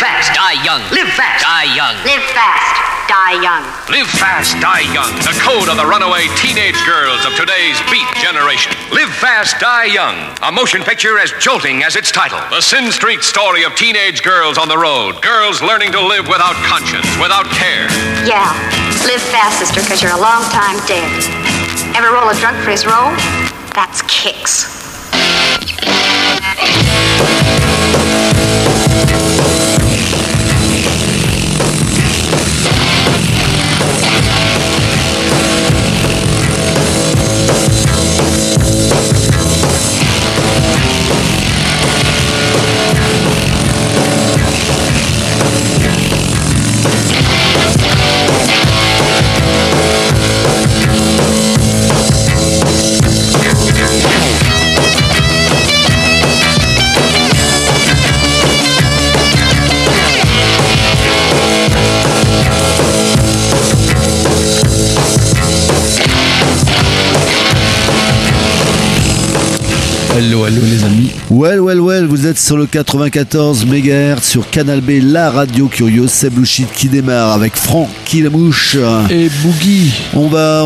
fast, die young. Live fast, die young. Live fast, die young. Live fast, die young. The code of the runaway teenage girls of today's beat generation. Live fast, die young. A motion picture as jolting as its title. The Sin Street story of teenage girls on the road. Girls learning to live without conscience, without care. Yeah, live fast, sister, because you're a long time dead. Ever roll a drunk for his roll? That's kicks. Hello les amis. Well, vous êtes sur le 94 MHz sur Canal B, la radio curieuse. C'est Blue Sheet qui démarre avec Francky la mouche et Boogie. On va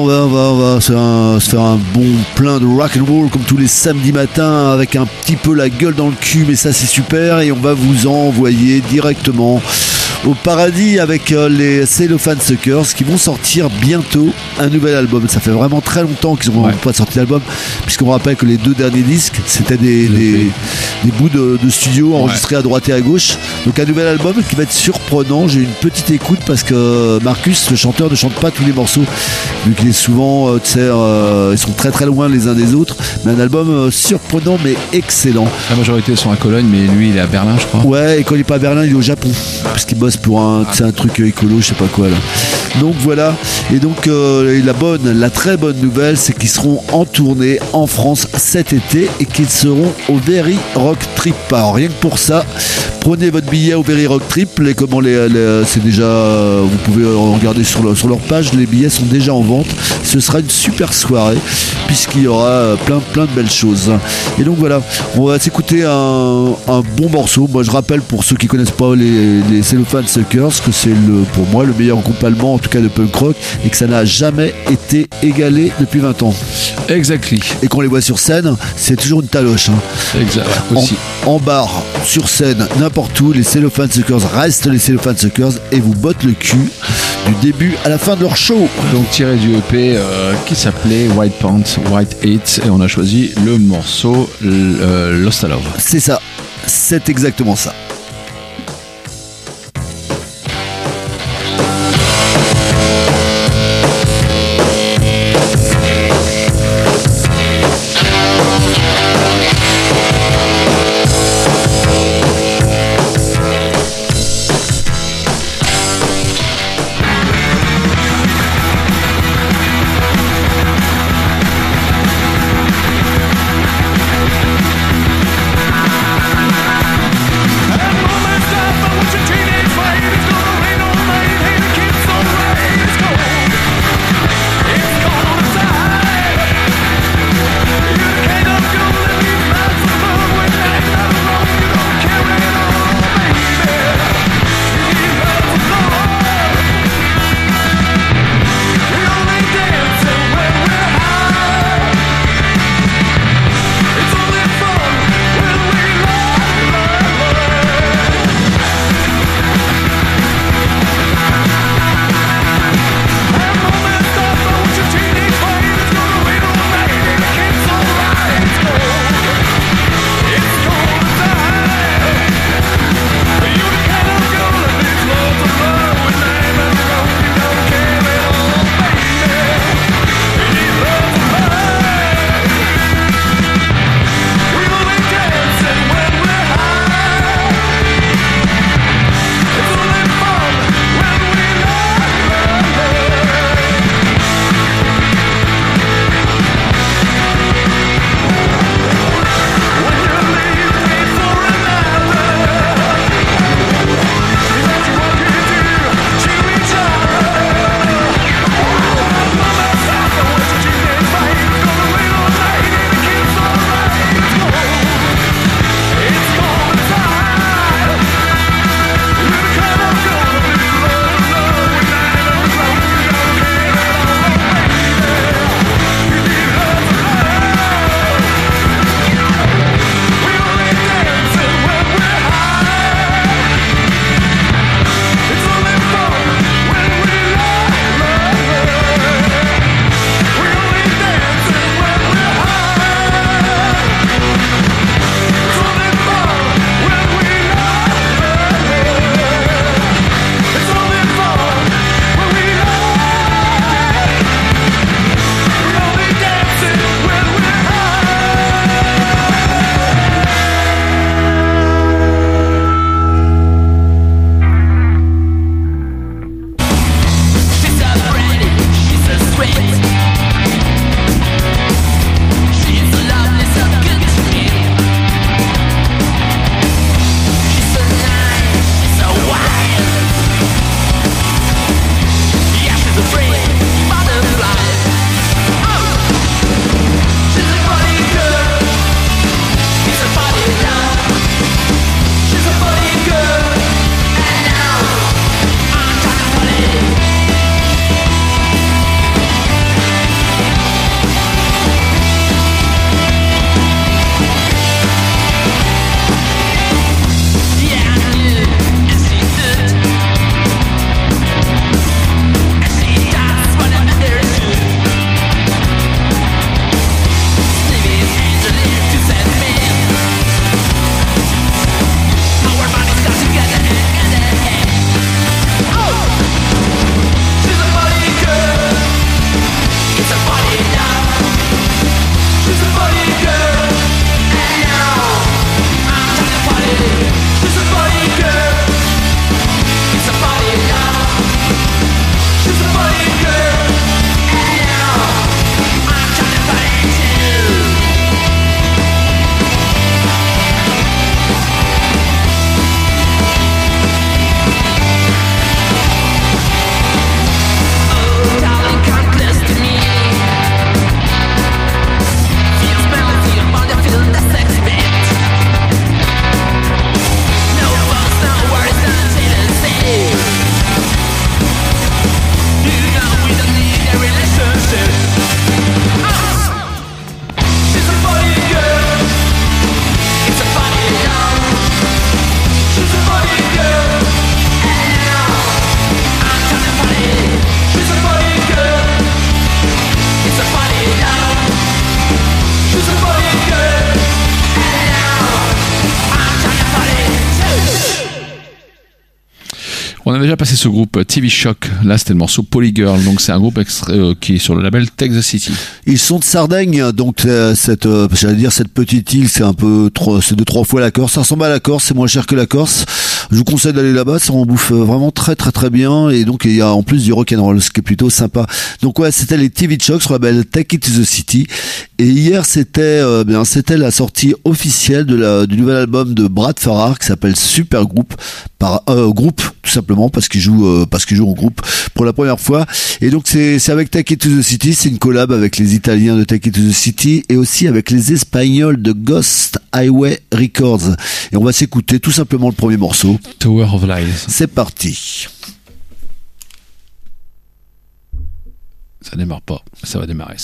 se faire un bon plein de rock and roll comme tous les samedis matins avec un petit peu la gueule dans le cul, mais ça c'est super, et on va vous envoyer directement au paradis avec les Cellophane Suckers qui vont sortir bientôt un nouvel album. Ça fait vraiment très longtemps qu'ils n'ont pas sorti d'album, puisqu'on rappelle que les deux derniers disques c'était des bouts de studio enregistrés à droite et à gauche. Donc un nouvel album qui va être surprenant. J'ai eu une petite écoute parce que Marcus, le chanteur, ne chante pas tous les morceaux, vu qu'il est souvent ils sont très très loin les uns des autres, mais un album surprenant mais excellent. La majorité sont à Cologne, mais lui il est à Berlin, je crois. Ouais, et quand il n'est pas à Berlin, il est au Japon, parce qu'il bosse pour un truc écolo, je sais pas quoi là. Donc voilà, et donc la très bonne nouvelle, c'est qu'ils seront en tournée en France cet été et qu'ils seront au Very Rock Trip. Alors rien que pour ça, prenez votre billet au Very Rock Trip. C'est déjà, vous pouvez regarder sur leur page, les billets sont déjà en vente. Ce sera une super soirée puisqu'il y aura plein de belles choses. Et donc voilà, on va s'écouter un bon morceau. Moi je rappelle, pour ceux qui connaissent pas les Cellophane Suckers, que c'est pour moi le meilleur groupe allemand, en tout cas de punk rock, et que ça n'a jamais été égalé depuis 20 ans. Exactly. Et qu'on les voit sur scène, c'est toujours une taloche. Exact. Aussi. En bar, sur scène, n'importe où, les Cellophane Suckers restent les Cellophane Suckers et vous bottent le cul du début à la fin de leur show. Donc tiré du EP qui s'appelait White Pants, White Hate, et on a choisi le morceau Lost Love. C'est ça, c'est exactement ça. Hey! On a déjà passé ce groupe TV Shock. Là, c'était le morceau Polygirl. Donc, c'est un groupe qui est sur le label Take the City. Ils sont de Sardaigne, donc cette petite île, c'est un peu c'est 2-3 fois la Corse. Ça ressemble à la Corse, c'est moins cher que la Corse. Je vous conseille d'aller là-bas, ça en bouffe vraiment très très très bien. Et donc il y a en plus du rock'n'roll, ce qui est plutôt sympa. Donc ouais, c'était les TV Shock sur le label Take It to the City. Et hier, c'était la sortie officielle du nouvel album de Brad Farrar qui s'appelle Super Group, groupe tout simplement parce qu'il joue en groupe pour la première fois. Et donc c'est avec Take It to the City, c'est une collab avec les Italiens de Take It to the City et aussi avec les Espagnols de Ghost Highway Records. Et on va s'écouter tout simplement le premier morceau, Tower of Lies. C'est parti. Ça démarre pas, ça va démarrer.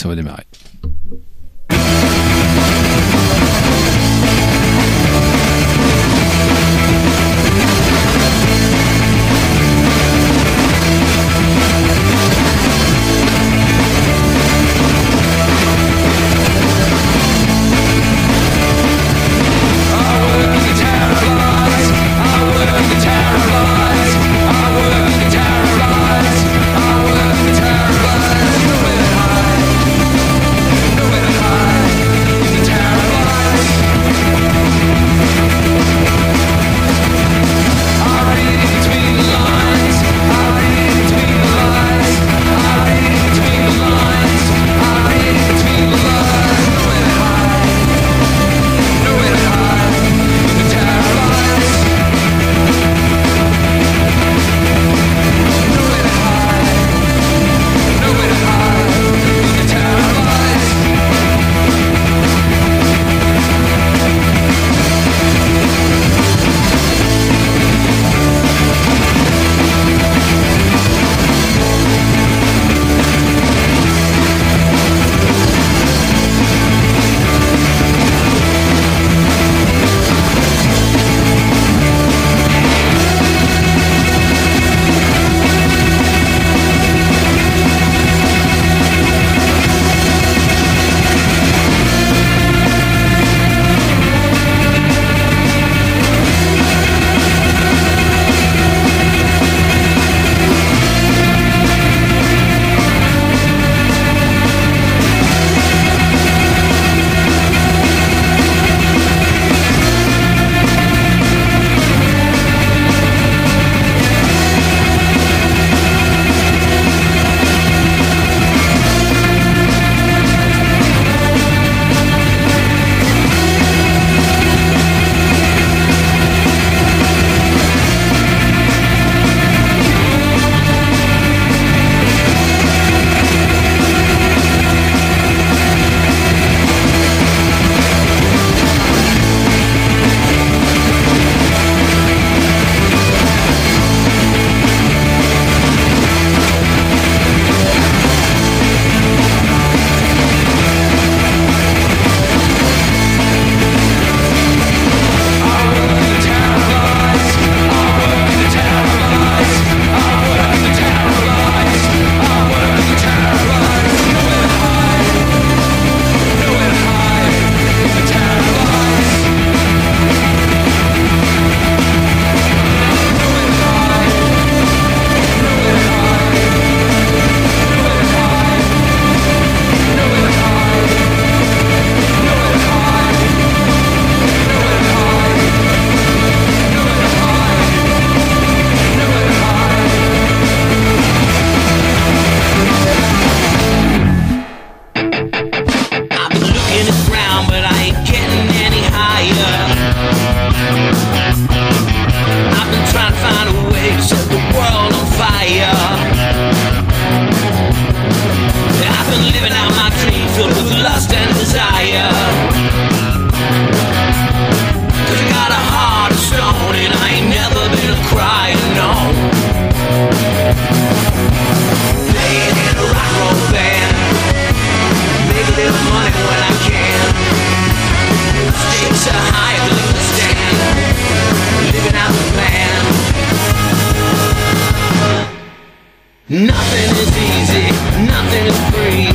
Nothing is easy, nothing is free.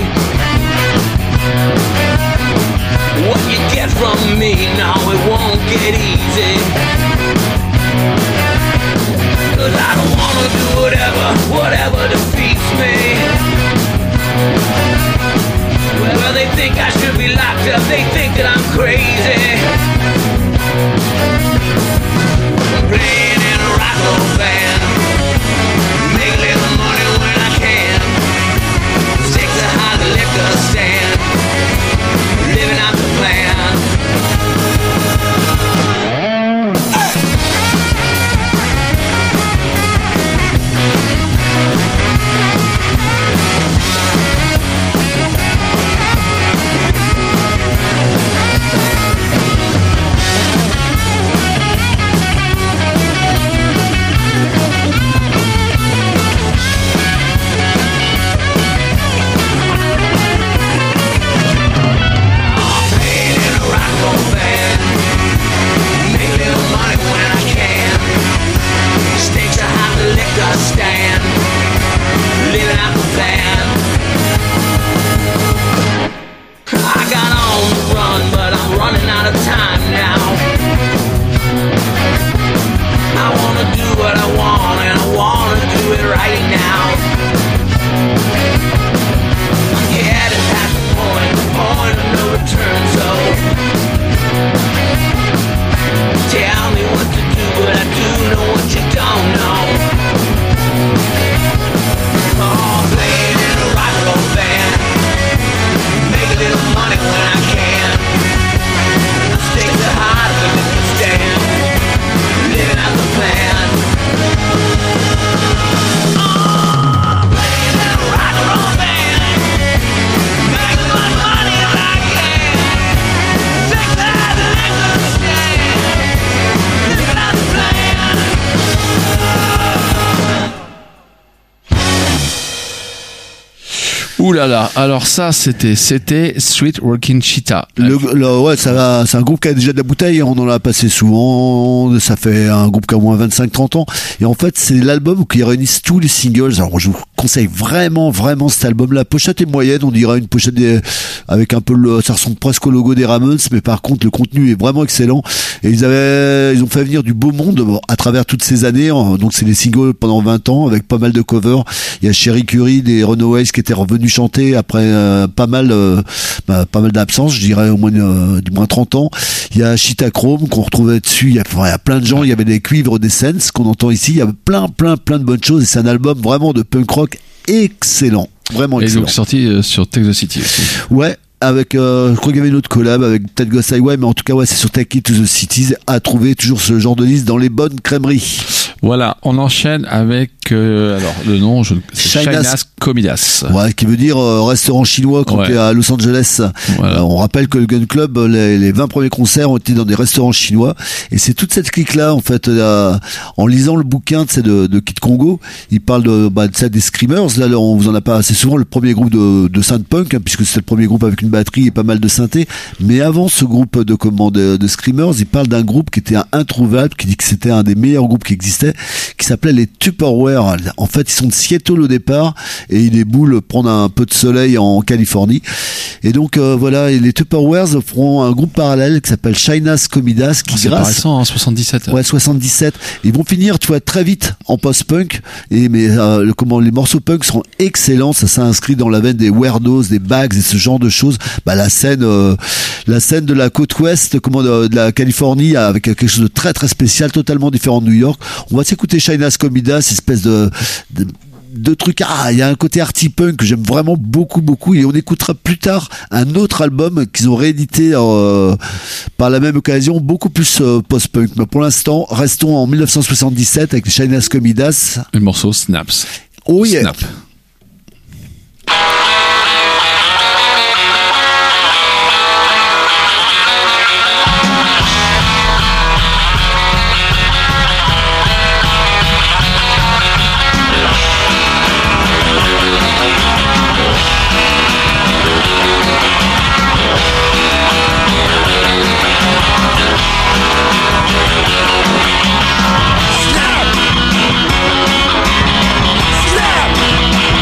What you get from me, now it won't get easy. 'Cause I don't wanna whatever defeats me. Well, they think I should be locked up, they think that I'm crazy. Playing in a rock and roll band, make little money when I can. Stick to high the liquor stand, living out the plan. Stand, living out the plan. I got on the run, but I'm running out of time now. I wanna do what I want, and I wanna do it right now. I'm headed past the point of no return, so tell me what to do, but I do know what you don't know. Oh, playing in a rock and roll band, make a little money when I can. Stick to hard but liquor stand, living out the plan. Oh, playing in a rock and roll band, make a little money when I can. Stick to hard but liquor stand, living out the plan. Ouh là là, alors ça c'était Street Walking Cheetah. Ouais, c'est un groupe qui a déjà de la bouteille, on en a passé souvent, ça fait un groupe qui a au moins 25-30 ans, et en fait c'est l'album qui réunit tous les singles. Alors je vous conseille vraiment cet album. La pochette est moyenne, on dirait une pochette avec un peu ça ressemble presque au logo des Ramones, mais par contre le contenu est vraiment excellent, et ils ont fait venir du beau monde à travers toutes ces années, donc c'est les singles pendant 20 ans avec pas mal de covers. Il y a Cherie Currie des Runaways qui étaient revenus chanter après pas mal d'absence, je dirais au moins du moins 30 ans. Il y a Cheetah Chrome qu'on retrouvait dessus, il y a plein de gens, il y avait des cuivres des Sense qu'on entend ici, il y a plein de bonnes choses, et c'est un album vraiment de punk rock excellent, vraiment excellent. Et donc sorti sur Take the City aussi. Ouais, avec je crois qu'il y avait une autre collab avec peut-être Ghost Highway, mais en tout cas ouais, c'est sur Take It to the Cities, à trouver toujours ce genre de liste dans les bonnes crèmeries. Voilà, on enchaîne avec alors le nom, China's Comidas. Ouais, qui veut dire restaurant chinois quand t'es à Los Angeles. Voilà. On rappelle que le Gun Club, les 20 premiers concerts ont été dans des restaurants chinois, et c'est toute cette clique-là en fait. En lisant le bouquin de Kid Congo, il parle des Screamers. Là, on vous en a pas assez souvent, le premier groupe de synth punk, hein, puisque c'était le premier groupe avec une batterie et pas mal de synthé. Mais avant ce groupe de Screamers, il parle d'un groupe qui était introuvable, qui dit que c'était un des meilleurs groupes qui existait, qui s'appelait les Tupperware. En fait, ils sont de Seattle au départ, et ils déboulent prendre un peu de soleil en Californie. Et donc voilà, et les Tupperwares feront un groupe parallèle qui s'appelle China's Comidas, qui c'est pas récent, hein, 77. Ouais, 77. Ils vont finir, tu vois, très vite en post-punk, mais les morceaux punk seront excellents. Ça s'inscrit dans la veine des Weirdos, des Bags et ce genre de choses. La scène de la côte ouest, de la Californie, avec quelque chose de très très spécial, totalement différent de New York. On va s'écouter China's Comidas, espèce de trucs. Il y a un côté arty punk que j'aime vraiment beaucoup, et on écoutera plus tard un autre album qu'ils ont réédité par la même occasion, beaucoup plus post-punk. Mais pour l'instant, restons en 1977 avec les China's Comidas. Le morceau Snaps. Oh yeah. Snap. Snap!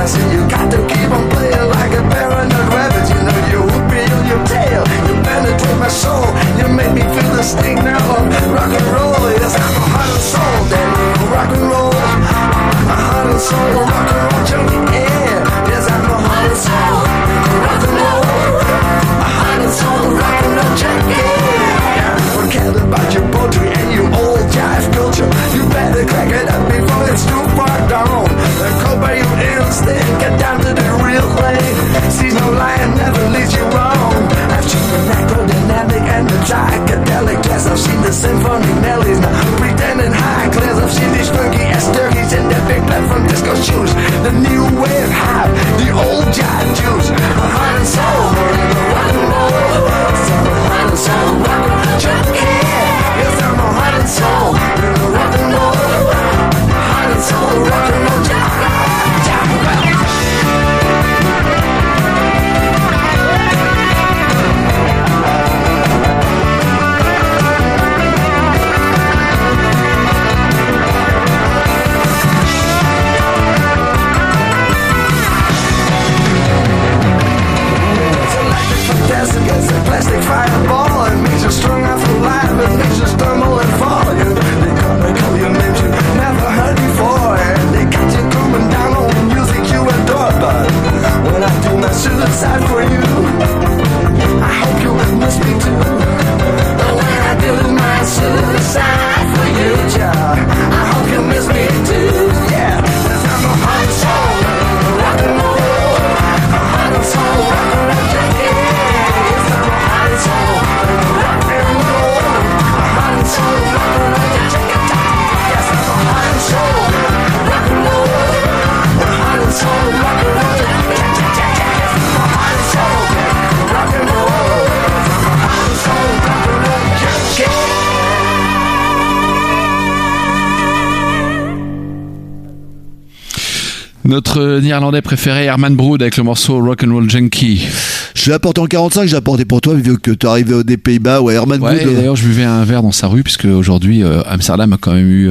fantasy. You got to keep on playing like a paranoid rabbit. You know you hook me on your tail. You penetrate my soul. You make me feel the sting now of rock and roll. Yes, I'm a heart and soul, daddy. Rock and roll. My heart and soul, rock and roll junkie. Yeah. Yes, I'm a heart and soul, rock and roll. My heart and soul, rock and roll junkie. Forget about your poetry and your old jive culture. You better crack it up before it's too far gone. Go by your instinct, get down to the real thing. See, no lying never leads you wrong. I've seen the necrodynamic and the psychedelic jazz. I've seen the symphonic melodies, now pretending high class. I've seen these funky ass turkeys in their big platform disco shoes. The new wave hype, the old jive juice. My heart and soul, rock and roll. My heart and soul, rock and roll junkie. Yes, I'm a heart and soul, rock and roll. My heart and soul, rock and roll junkie. Against a plastic fireball, it makes you strung out for life, it makes you stumble and fall. They gonna call you names you never heard before, and they got you grooving down on the music you adore. But when I do my suicide for you, I hope you miss me too. But when I do my suicide for you, child, I hope you miss me too. Yeah, 'cause I'm a heart and soul, rock and roll, a heart and soul, rock and roll junkie. Notre néerlandais préféré, Herman Brood, avec le morceau Rock'n'Roll Junkie. Je l'ai apporté en 45, j'ai apporté pour toi, vu que tu es arrivé des Pays-Bas. Ouais, Herman Brood. D'ailleurs, je buvais un verre dans sa rue, puisque aujourd'hui, Amsterdam a quand même eu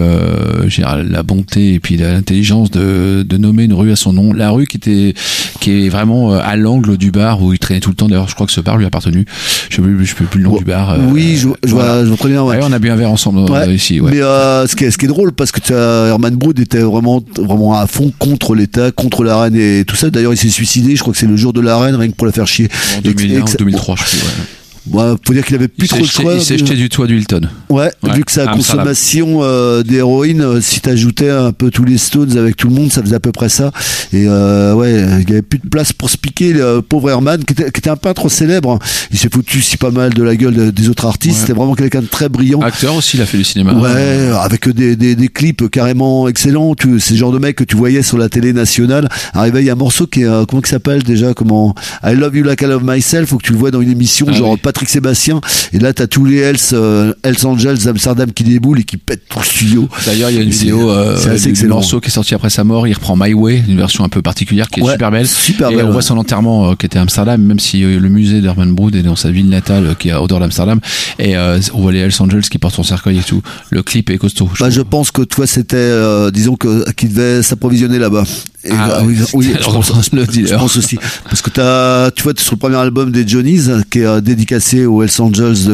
la bonté et puis l'intelligence de nommer une rue à son nom. La rue qui est vraiment à l'angle du bar où il traînait tout le temps. D'ailleurs, je crois que ce bar lui a appartenu. Je ne sais plus le nom du bar. Oui, je vois très bien. Ouais. Ouais, on a bu un verre ensemble ici. Ouais. Mais ce qui est drôle, parce que Herman Brood était vraiment à fond contre l'État, contre la reine et tout ça. D'ailleurs, il s'est suicidé. Je crois que c'est le jour de la reine, rien que pour la faire chier. En 2001 ou 2003, je sais. Ouais, faut dire qu'il avait plus trop le choix. Il s'est jeté du toit du Hilton. Ouais, vu que sa consommation d'héroïne, si t'ajoutais un peu tous les Stones avec tout le monde, ça faisait à peu près ça. Et il y avait plus de place pour se piquer. Le pauvre Herman, qui était un peintre célèbre, il s'est foutu si pas mal de la gueule des autres artistes. Ouais. C'était vraiment quelqu'un de très brillant. Acteur aussi, il a fait du cinéma. Ouais, avec des clips carrément excellents. C'est le genre de mec que tu voyais sur la télé nationale. Arrivé, il y a un morceau qui est comment il s'appelle déjà, I Love You Like I Love Myself. Faut que tu le vois dans une émission genre Patrick Sébastien, et là t'as tous les Hells Angels d'Amsterdam qui déboulent et qui pètent tout le studio. D'ailleurs il y a une vidéo du morceau qui est sorti après sa mort, il reprend My Way, une version un peu particulière qui est super belle, et on voit son enterrement qui était à Amsterdam, même si le musée d'Herman Brood est dans sa ville natale qui est à hauteur d'Amsterdam, et on voit les Hells Angels qui portent son cercueil et tout. Le clip est costaud. Je pense que toi c'était disons qu'il devait s'approvisionner là-bas. Oui, je pense aussi, parce que tu vois sur le premier album des Johnnies qui est dédicacé aux Hells Angels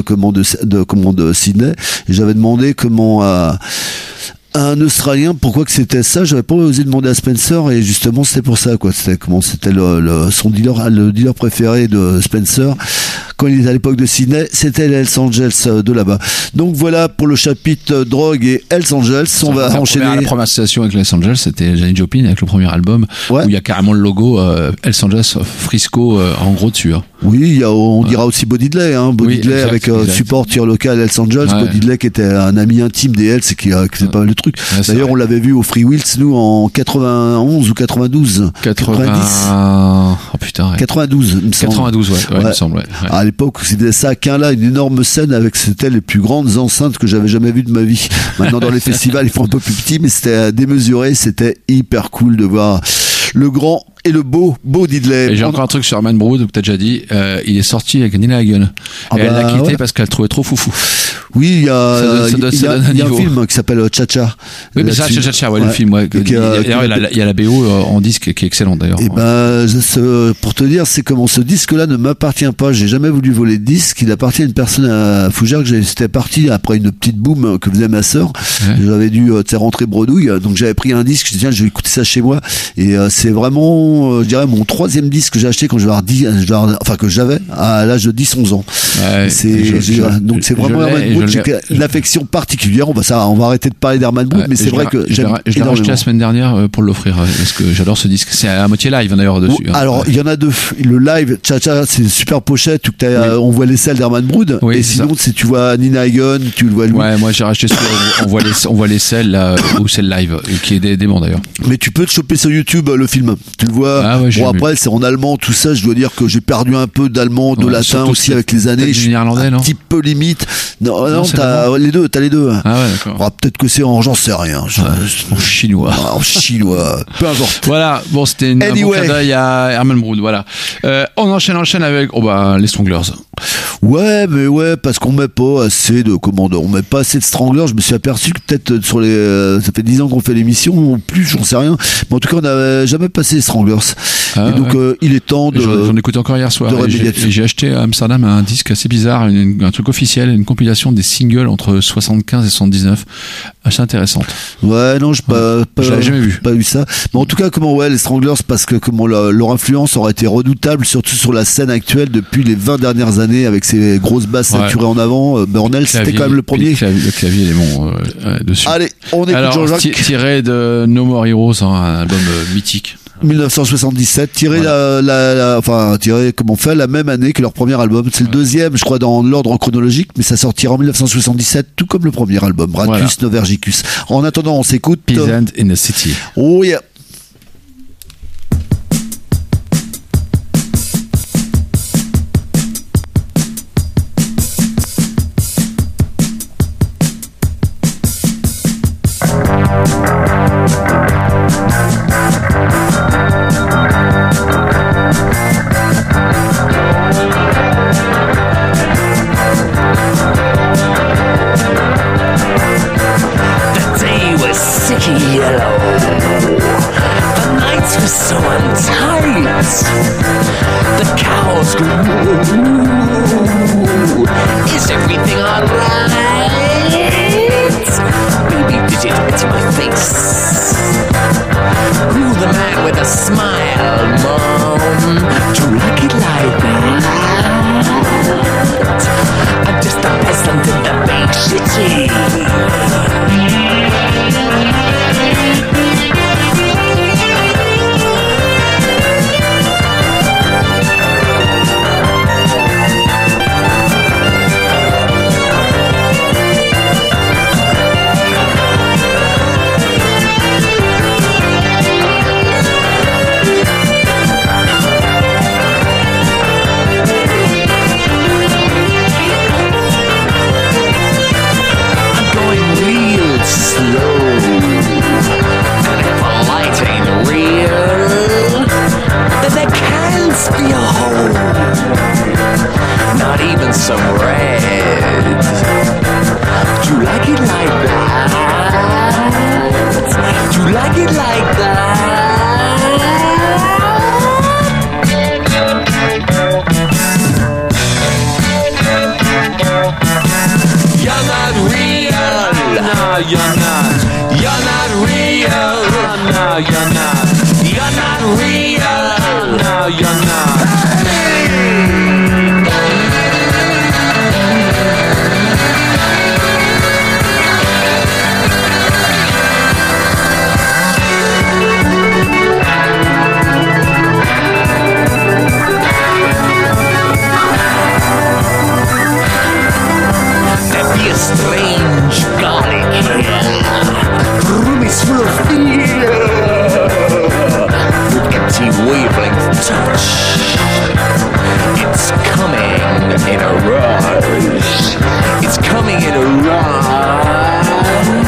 de Sydney, et j'avais demandé comment un Australien pourquoi que c'était ça. J'avais pas osé demander à Spencer, et justement c'était pour ça quoi. C'était son dealer, le dealer préféré de Spencer quand il était à l'époque de Sydney, c'était les Hells Angels de là-bas. Donc voilà pour le chapitre drogue et Hells Angels. On va enchaîner. La première association avec les Hells Angels, c'était Janis Joplin avec le premier album, où il y a carrément le logo Hells Angels Frisco en gros dessus. Oui, on dira aussi Bo Diddley, Diddley avec support tir local Hells Angels. Bo Diddley qui était un ami intime des Hells et qui faisait pas mal de trucs. Ouais, d'ailleurs, on l'avait vu au Free Wheels, nous, en 91 ou 92. 90. Oh putain, ouais. 92, il me semble. 92, il me semble, ouais. À l'époque, c'était ça, là, une énorme scène avec, c'était les plus grandes enceintes que j'avais jamais vues de ma vie. Maintenant, dans les festivals, ils font un peu plus petits, mais c'était démesuré, c'était hyper cool de voir le grand et le beau Diddley. Et j'ai encore un truc sur Herman Brood que t'as déjà dit. Il est sorti avec Nina Hagen. Et elle l'a quitté parce qu'elle le trouvait trop foufou. Oui, il y a un film qui s'appelle Cha-Cha. Oui, mais ça, Cha-Cha, ouais, le film. Ouais. Il y a la BO en disque qui est excellente d'ailleurs. Et pour te dire, c'est comment ce disque-là ne m'appartient pas. J'ai jamais voulu voler de disque. Il appartient à une personne à Fougères que c'était parti après une petite boom que faisait ma sœur. Ouais. J'avais dû rentrer bredouille, donc j'avais pris un disque. Je dis tiens, je vais écouter ça chez moi. Et c'est vraiment, je dirais, mon 3e disque que j'ai acheté quand que j'avais à l'âge de 10-11 ans. Ouais, donc c'est vraiment Herman Brood. J'ai une affection particulière. On va arrêter de parler d'Herman Brood, mais c'est vrai que je l'ai racheté la semaine dernière pour l'offrir parce que j'adore ce disque. C'est à moitié live d'ailleurs dessus. Alors il y en a 2. Le live, Cha-Cha, c'est une super pochette où on voit les selles d'Herman Brood. Oui, et sinon, si tu vois Nina Hagen, tu le vois lui. Ouais, moi j'ai racheté on voit les selles là où c'est le live, qui est dément d'ailleurs. Mais tu peux te choper sur YouTube le film. Tu le vois. Après c'est en allemand, tout ça. Je dois dire que j'ai perdu un peu d'allemand, de latin aussi avec les années. Du néerlandais, non? Un petit peu limite. Non, t'as les deux. Ah ouais, d'accord. Peut-être que c'est j'en sais rien. En chinois. En chinois. Peu importe. Voilà. Bon, c'était un bon clin d'œil à Herman Brood. Voilà. On enchaîne avec les Stranglers. Ouais, parce qu'on met pas assez de commandeurs. On met pas assez de Stranglers. Je me suis aperçu que peut-être sur ça fait 10 ans qu'on fait l'émission, plus, j'en sais rien. Mais en tout cas, on n'avait jamais passé les Stranglers. Et donc, il est temps de. J'en écoutais encore hier soir. J'ai acheté à Amsterdam un disque assez bizarre, un truc officiel, une compilation des singles entre 75 et 79. Assez intéressante. Ouais, non, je l'avais jamais vu. Pas vu ça. Mais en tout cas, les Stranglers, parce que leur influence aurait été redoutable, surtout sur la scène actuelle depuis les 20 dernières années, avec ces grosses basses saturées en avant. Burnell, c'était quand même le premier. Le clavier, il est bon dessus. Allez, on écoute Jean-Jacques. Tiré de No More Heroes, un album mythique. 1977, tiré la même année que leur premier album. C'est le deuxième, je crois, dans l'ordre chronologique, mais ça sortira en 1977, tout comme le premier album, Radicus Novergicus. En attendant, on s'écoute Peasant in the City. Oh yeah.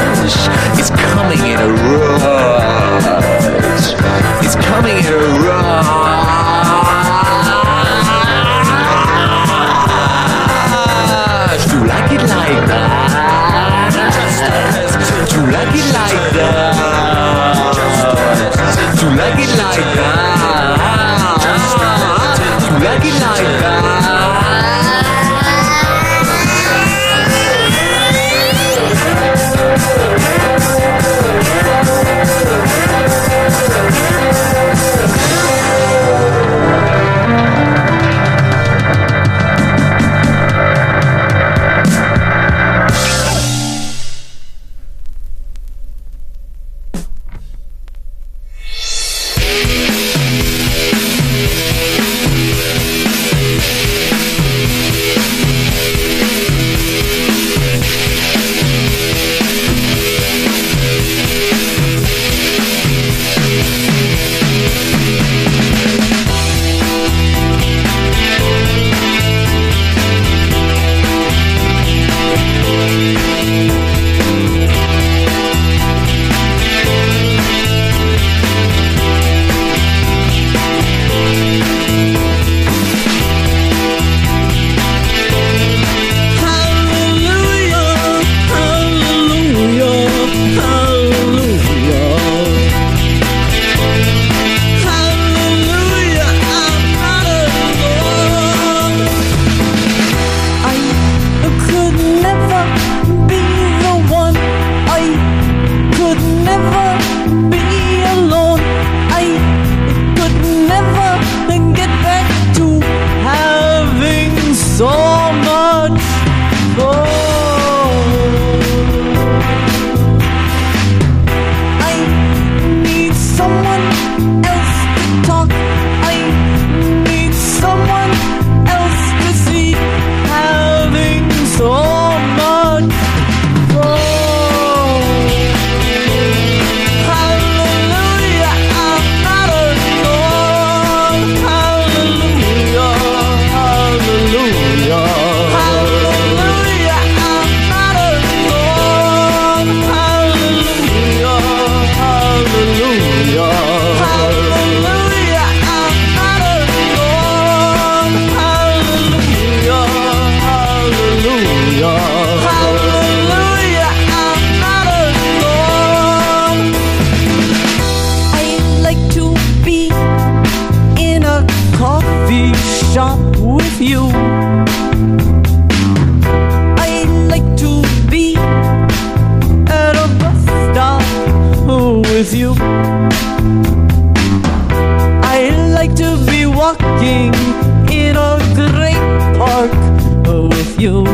It's coming in a rush. you. I like to be at a bus stop with you. I like to be walking in a great park with you.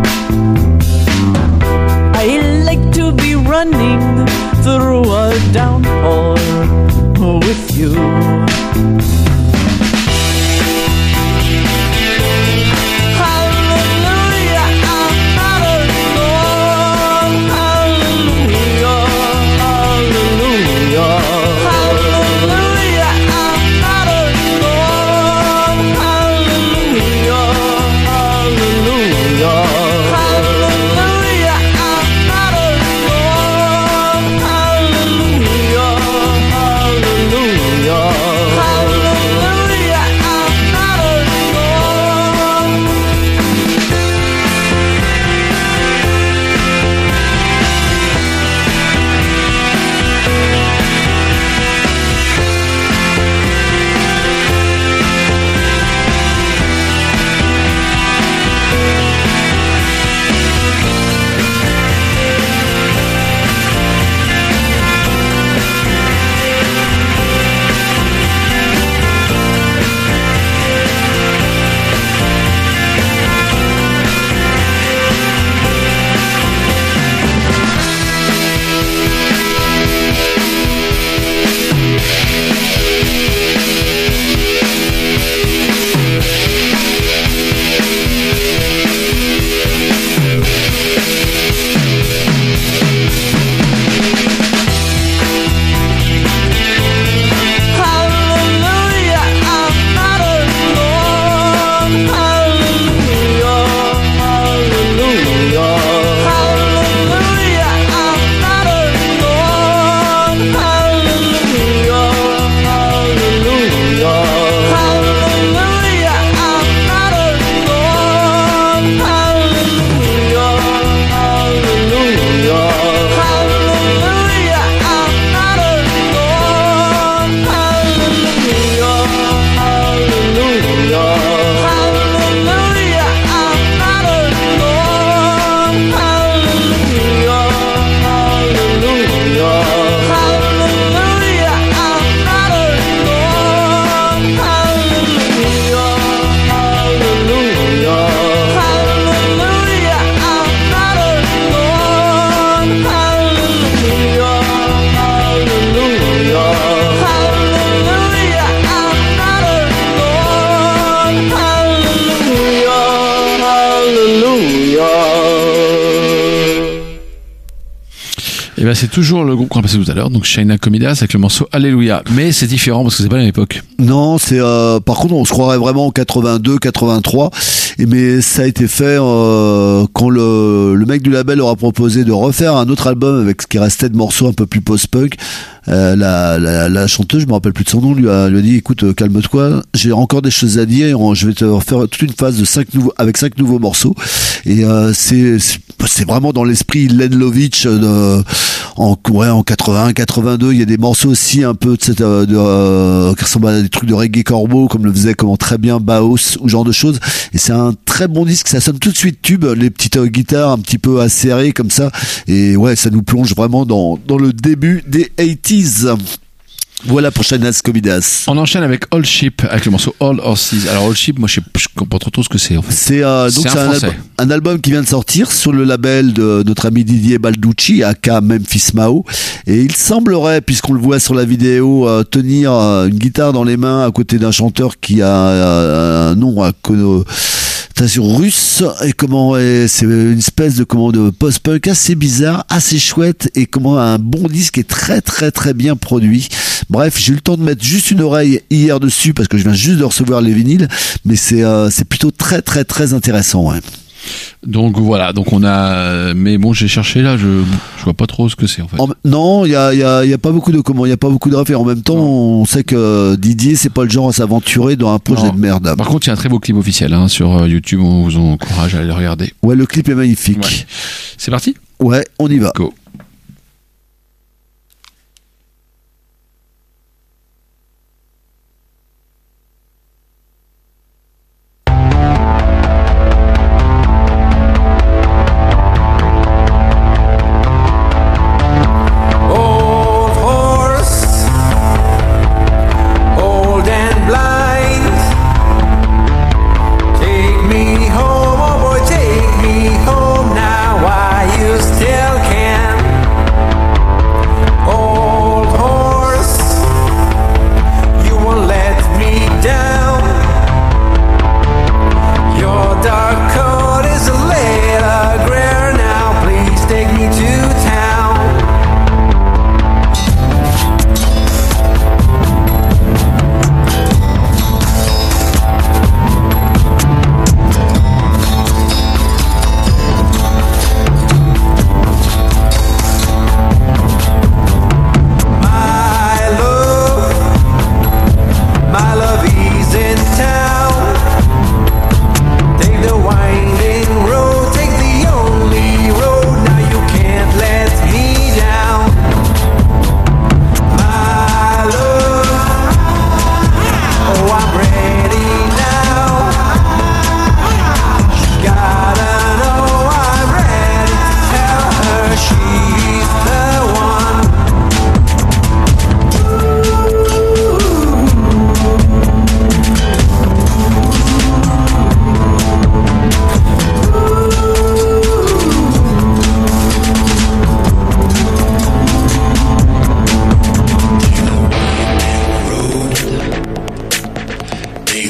I like to be running through a downpour with you. Hallelujah, I'm not alone. Hallelujah, hallelujah. Hallelujah, I'm not alone. Hallelujah, hallelujah. Hallelujah, I'm not alone. Hallelujah, hallelujah. Hallelujah, I'm not alone. Hallelujah, I'm not alone. Hallelujah, hallelujah. Hallelujah, I'm not alone. Hallelujah, hallelujah. Hallelujah, I'm not alone. Hallelujah, hallelujah. Hallelujah, I'm not alone. Hallelujah, hallelujah. Hallelujah, I'm not alone. Hallelujah, hallelujah. Hallelujah, I'm not alone. Hallelujah, hallelujah. Hallelujah, I'm not alone. Hallelujah, hallelujah. Hallelujah, I'm not alone. Hallelujah, hallelujah. Et ben c'est toujours le groupe qu'on a passé tout à l'heure, donc China Comidas avec le morceau Alléluia. Mais c'est différent parce que c'est pas la même époque. Non, c'est par contre on se croirait vraiment en 82, 83. Mais ça a été fait quand le mec du label leur a proposé de refaire un autre album avec ce qui restait de morceaux un peu plus post-punk. La chanteuse, je me rappelle plus de son nom, lui a dit écoute, calme-toi, j'ai encore des choses à dire, je vais te refaire toute une phase de 5 nouveaux morceaux. Et c'est vraiment dans l'esprit Len Lovitch en 81, 82. Il y a des morceaux aussi un peu qui ressemblent à des trucs de reggae corbeau, comme le faisait très bien Baos ou genre de choses. Et c'est un très bon disque, ça sonne tout de suite tube, les petites guitares un petit peu acérées comme ça. Et ouais, ça nous plonge vraiment dans le début des 80s. Voilà pour China Comidas. On enchaîne avec All Sheep avec le morceau All Horses. Alors All Sheep, moi je comprends trop ce que c'est en fait. C'est un album qui vient de sortir sur le label de notre ami Didier Balducci, aka Memphis Mao, et il semblerait, puisqu'on le voit sur la vidéo, tenir une guitare dans les mains à côté d'un chanteur qui a un nom russe, et c'est une espèce de post-punk assez bizarre, assez chouette, et un bon disque est très très très bien produit. Bref, j'ai eu le temps de mettre juste une oreille hier dessus parce que je viens juste de recevoir les vinyles, mais c'est plutôt très très très intéressant. Ouais. Donc voilà, donc on a, mais bon, j'ai cherché là, je vois pas trop ce que c'est en fait. Non, il y a pas beaucoup de références. En même temps, on sait que Didier, c'est pas le genre à s'aventurer dans un projet de merde. Par contre, il y a un très beau clip officiel sur YouTube, on vous encourage à aller le regarder. Ouais, le clip est magnifique. Ouais. C'est parti ? Ouais, on y va. Go.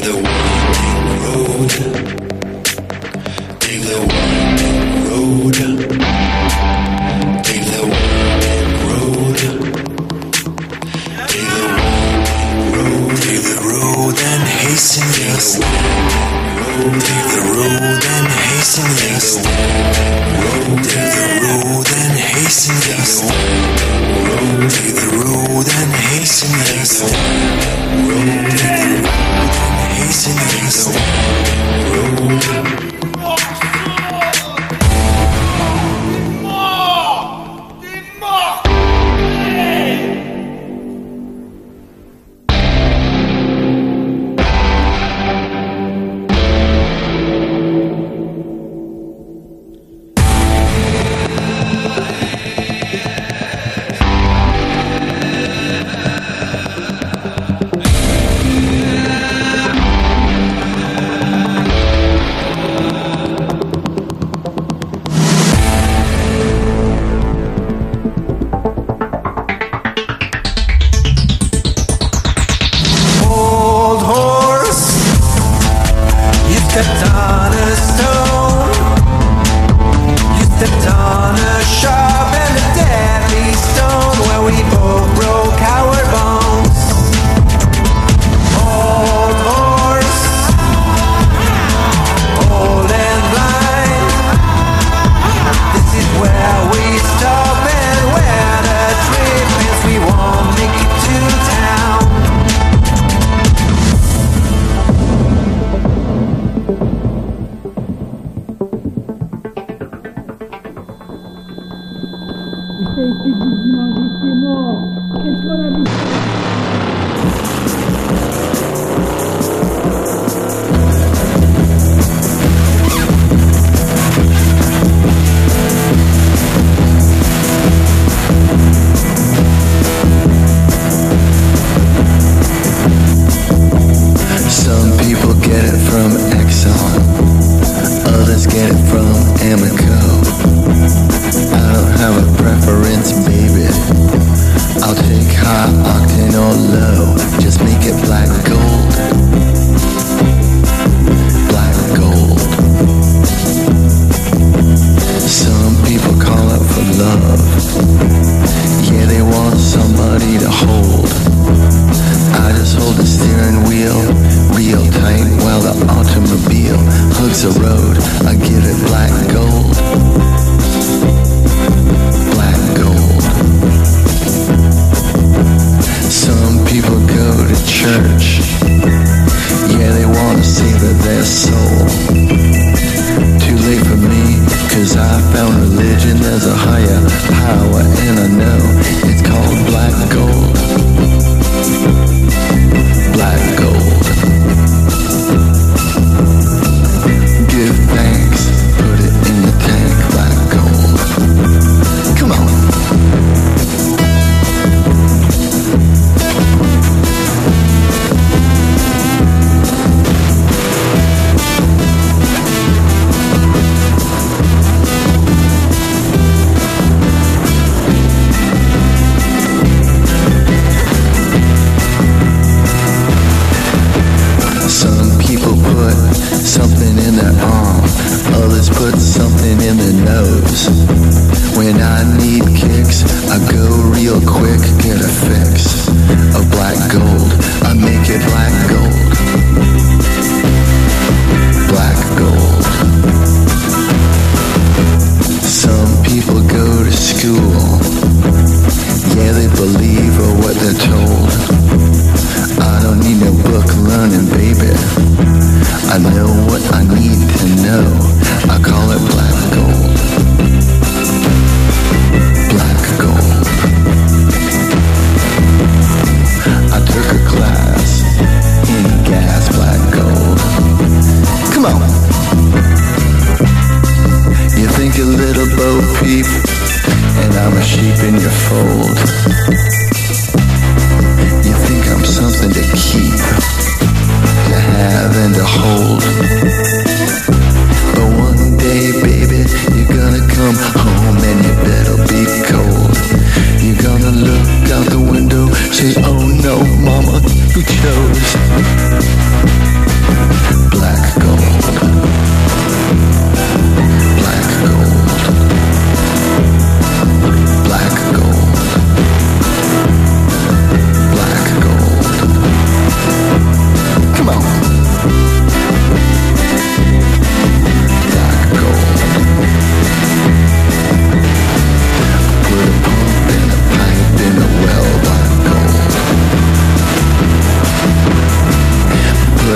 Say, oh no, mama, who chose?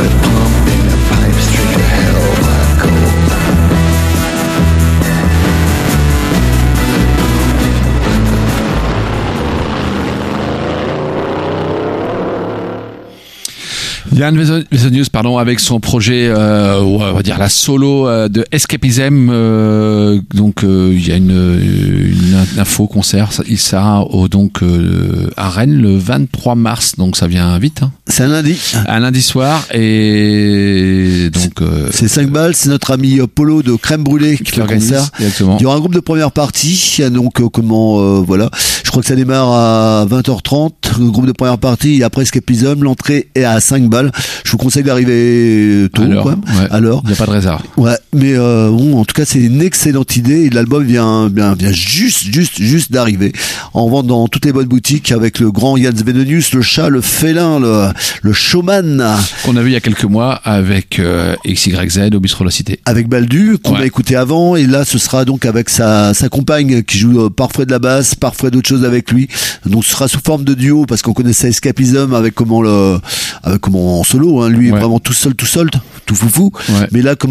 blood pumping, the pipes straight to hell like gold. Yann Vesonius, pardon, avec son projet, on va dire la solo de Escapism. Donc il y a une info concert. Il sera à Rennes le 23 mars. Donc ça vient vite. Hein. C'est un lundi. Un lundi soir et donc. C'est 5 balles. C'est notre ami Polo de Crème Brûlée qui fait le concert. Exactement. Il y aura un groupe de première partie. Donc voilà. Je crois que ça démarre à 20h30. Le groupe de première partie. Et après Escapism, l'entrée est à 5 balles. Je vous conseille d'arriver tôt, alors. Il n'y a pas de réserve. Ouais, mais bon, en tout cas, c'est une excellente idée. Et l'album vient juste d'arriver. En vente dans toutes les bonnes boutiques avec le grand Yann Vesonius, le chat, le félin, le showman. Qu'on a vu il y a quelques mois avec XYZ au Bistrot de la Cité. Avec Baldu, qu'on a écouté avant. Et là, ce sera donc avec sa compagne qui joue parfois de la basse, parfois d'autres choses avec lui. Donc, ce sera sous forme de duo parce qu'on connaissait Escapism avec comment en solo, hein, lui est vraiment tout seul, tout foufou. Ouais. Mais là,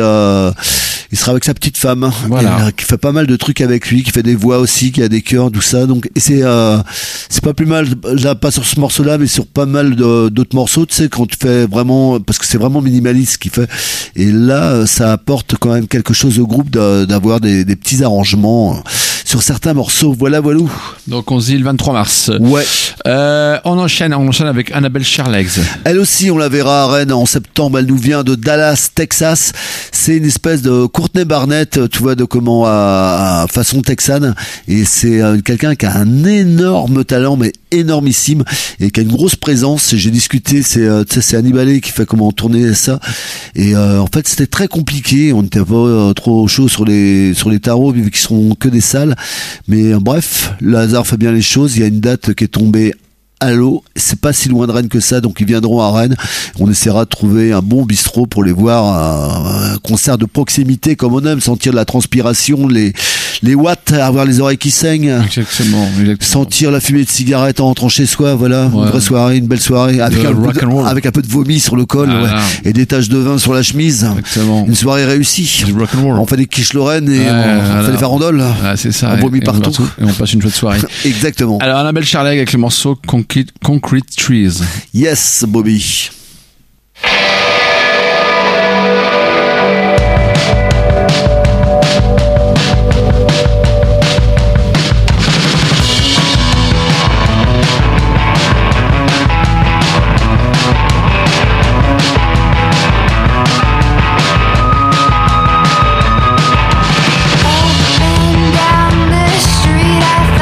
il sera avec sa petite femme, qui fait pas mal de trucs avec lui, qui fait des voix aussi, qui a des chœurs, tout ça. Donc, et c'est pas plus mal, là, pas sur ce morceau-là, mais sur pas mal d'autres morceaux, tu sais, quand tu fais vraiment, parce que c'est vraiment minimaliste ce qu'il fait. Et là, ça apporte quand même quelque chose au groupe d'avoir des petits arrangements sur certains morceaux. Voilà. Donc, on se dit le 23 mars. Ouais. On enchaîne avec Annabelle Sherlegs. Elle aussi, on la verra à Rennes en septembre. Elle nous vient de Dallas, Texas. C'est une espèce de Courtney Barnett, tu vois, de comment à façon texane. Et c'est quelqu'un qui a un énorme talent, mais énormissime, et qui a une grosse présence. J'ai discuté, c'est Hannibal qui fait comment tourner ça. Et en fait, c'était très compliqué. On n'était pas trop chaud sur les tarots, vu qu'ils seront que des salles. Mais bref, le hasard fait bien les choses. Il y a une date qui est tombée à l'eau, c'est pas si loin de Rennes que ça, donc ils viendront à Rennes. On essaiera de trouver un bon bistrot pour les voir, un concert de proximité comme on aime, sentir la transpiration, les watts, avoir les oreilles qui saignent. Exactement. Sentir la fumée de cigarette en rentrant chez soi, voilà. Ouais. Une vraie soirée, une belle soirée, avec un peu de vomi sur le col, et des taches de vin sur la chemise. Exactement. Une soirée réussie. On fait des quiches Lorraine et on fait des farandoles. C'est ça. On vomit partout. Et on passe une chouette soirée. Exactement. Alors, Annabelle Sherlegs avec le morceau Concrete Trees. Yes, Bobby.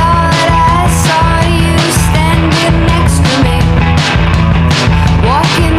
Walking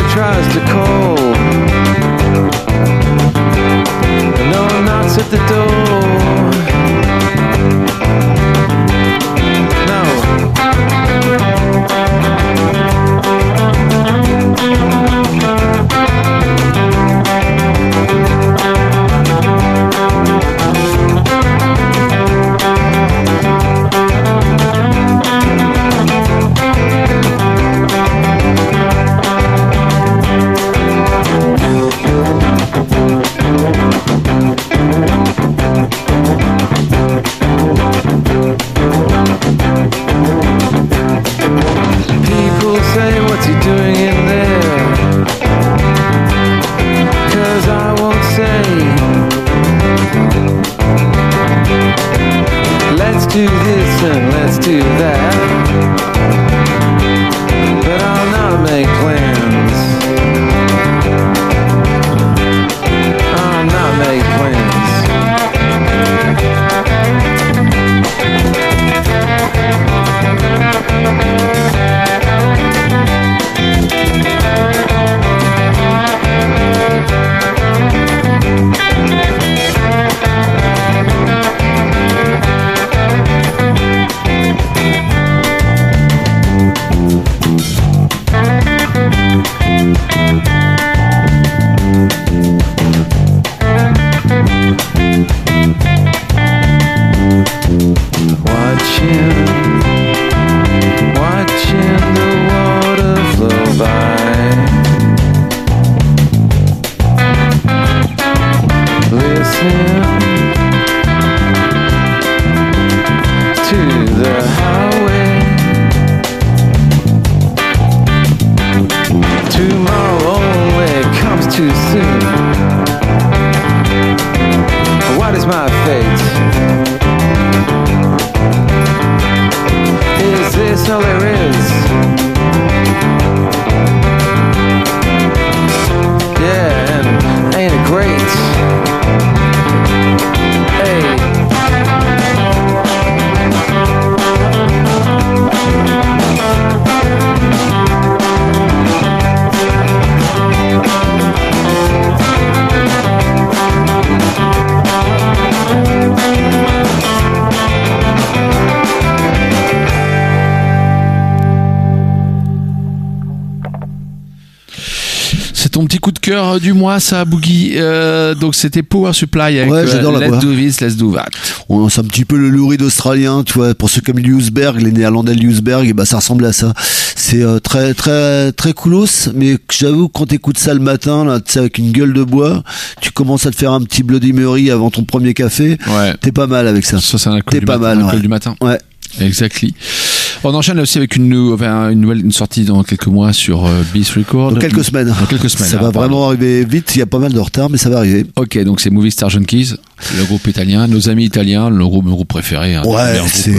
nobody tries to call. No one knocks at the door. Ton petit coup de cœur du mois, ça, Boogie. Donc c'était Power Supply avec Let's Do This, Let's Do That. C'est un petit peu le Lou Reed australien, tu vois. Pour ceux comme Liusberg, les Néerlandais Liusberg, et bah ça ressemble à ça. C'est très très très coolos, mais j'avoue quand t'écoutes ça le matin, là, tu sais, avec une gueule de bois, tu commences à te faire un petit Bloody Mary avant ton premier café. Ouais. T'es pas mal avec ça. Ça c'est un alcool du matin. Un alcool du matin. Ouais. Exactly. On enchaîne aussi avec une sortie dans quelques mois sur Beast Records. Dans quelques semaines. Ça va vraiment arriver vite. Il y a pas mal de retard, mais ça va arriver. Ok, donc c'est Movie Star Junkies, le groupe italien, nos amis italiens, le groupe préféré. Hein, ouais, c'est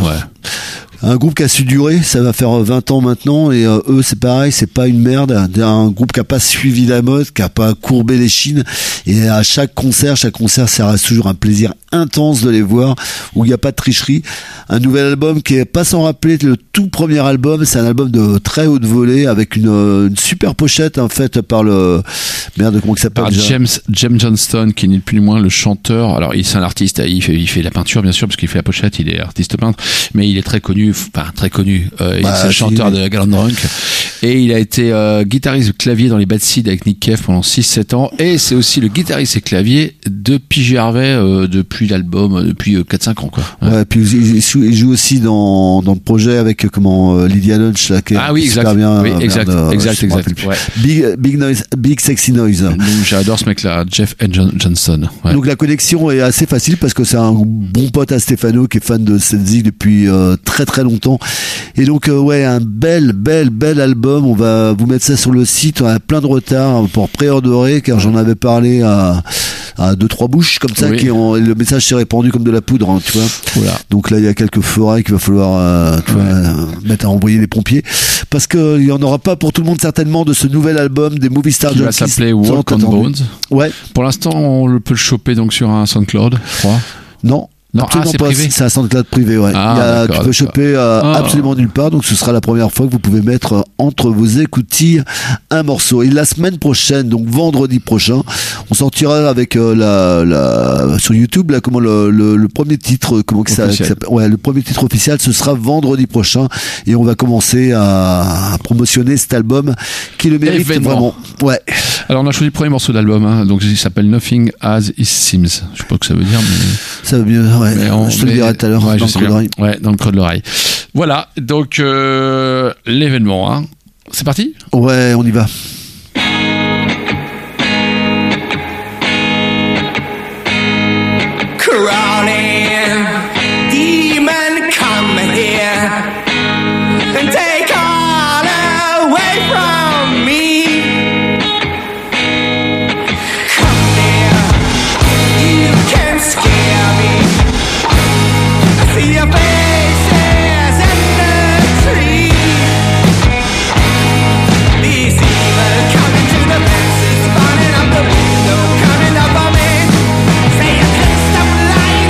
un groupe qui a su durer, ça va faire 20 ans maintenant, et eux c'est pareil, c'est pas une merde, un groupe qui a pas suivi la mode, qui a pas courbé les chines, et à chaque concert ça reste toujours un plaisir intense de les voir, où il n'y a pas de tricherie. Un nouvel album qui est pas sans rappeler le tout premier album, c'est un album de très haute volée, avec une super pochette faite par le comment il s'appelle James Johnston, qui n'est plus ni moins le chanteur. Alors c'est un artiste, il fait la peinture bien sûr, parce qu'il fait la pochette, il est artiste peintre, mais il est très connu. C'est le chanteur de Gallant Drunk, et il a été guitariste clavier dans les Bad Seeds avec Nick Cave pendant 6-7 ans, et c'est aussi le guitariste et clavier de PJ Harvey depuis l'album, depuis 4-5 ans quoi. Ouais, puis il joue aussi dans le projet avec Lydia Lunch là, qui est super bien. Oui, exact. Ouais. Big Sexy Noise. Donc j'adore ce mec là, Jeff Johnson. Ouais. Donc la connexion est assez facile parce que c'est un bon pote à Stefano qui est fan de cette zik depuis très très longtemps, et donc un bel album. On va vous mettre ça sur le site. On a plein de retard pour préordonner, car j'en avais parlé à 2-3 bouches comme ça, le message s'est répandu comme de la poudre, hein, tu vois. Voilà. Donc là il y a quelques forêts qu'il va falloir mettre à envoyer les pompiers, parce que il y en aura pas pour tout le monde certainement de ce nouvel album des Movie Star Junkies. Il va s'appeler Walk on Bones. Ouais. Pour l'instant on peut le choper donc sur un SoundCloud, je crois. Non. Non, absolument c'est pas. privé. C'est un SoundCloud privé, ouais. Tu peux choper absolument nulle part, donc ce sera la première fois que vous pouvez mettre entre vos écoutilles un morceau. Et la semaine prochaine, donc vendredi prochain, on sortira avec sur YouTube là, comment le premier titre, comment que ça s'appelle, le premier titre officiel, ce sera vendredi prochain, et on va commencer à promotionner cet album qui le mérite vraiment. Ouais. Alors on a choisi le premier morceau d'album, hein, donc il s'appelle Nothing As It Seems. Je sais pas ce que ça veut dire, mais ça veut bien. Ouais, je te le dirai tout à l'heure dans le creux de l'oreille. Ouais, dans le creux de l'oreille. Voilà, donc l'événement, hein. C'est parti ? Ouais, on y va. Crawling demon, come here and take all away from me. Come near, you can scare me. I see your faces in the tree. These evil coming to the fences, falling up the window, coming up on me. Say you can't stop lying.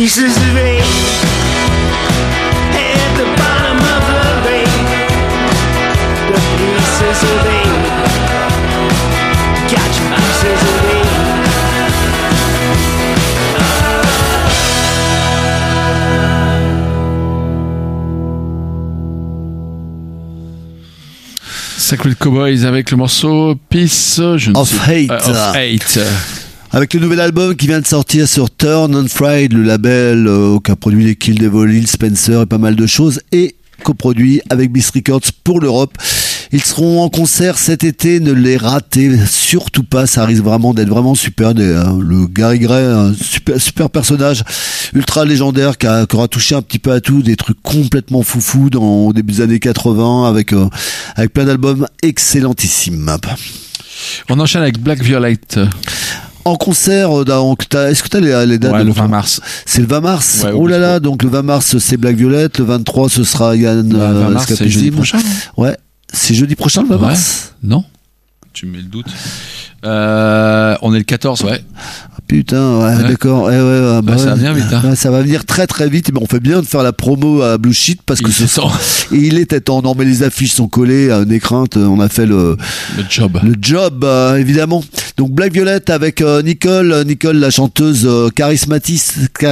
pieces of eight at the bottom of the lake. The pieces of eight. Got your pieces of eight. Sacred Cowboys avec le morceau Piece of Hate. Avec le nouvel album qui vient de sortir sur Turn on Fried, le label qui a produit les Kill Devil, Spencer et pas mal de choses, et coproduit avec Beast Records pour l'Europe. Ils seront en concert cet été, ne les ratez surtout pas, ça risque vraiment d'être vraiment super. Le Gary Gray, un super personnage ultra légendaire qui aura touché un petit peu à tout, des trucs complètement foufou au début des années 80 avec plein d'albums excellentissimes. On enchaîne avec Black Violet. En concert, est-ce que t'as les dates? Ouais, le 20 mars. C'est le 20 mars. Ouais, oh là là, donc le 20 mars c'est Black Violet, le 23 ce sera Yann. Le 20 mars c'est jeudi prochain. Ouais, c'est jeudi prochain le 20 mars. Non, tu me mets le doute. On est le 14, ouais. Putain, ouais. D'accord. Ça va venir vite. Hein. Ça va venir très très vite. Mais on fait bien de faire la promo à Blue Sheet parce que il était temps. Non, mais les affiches sont collées à une écreinte. On a fait le job. Le job, évidemment. Donc Black Violet avec Nicole, la chanteuse charismatique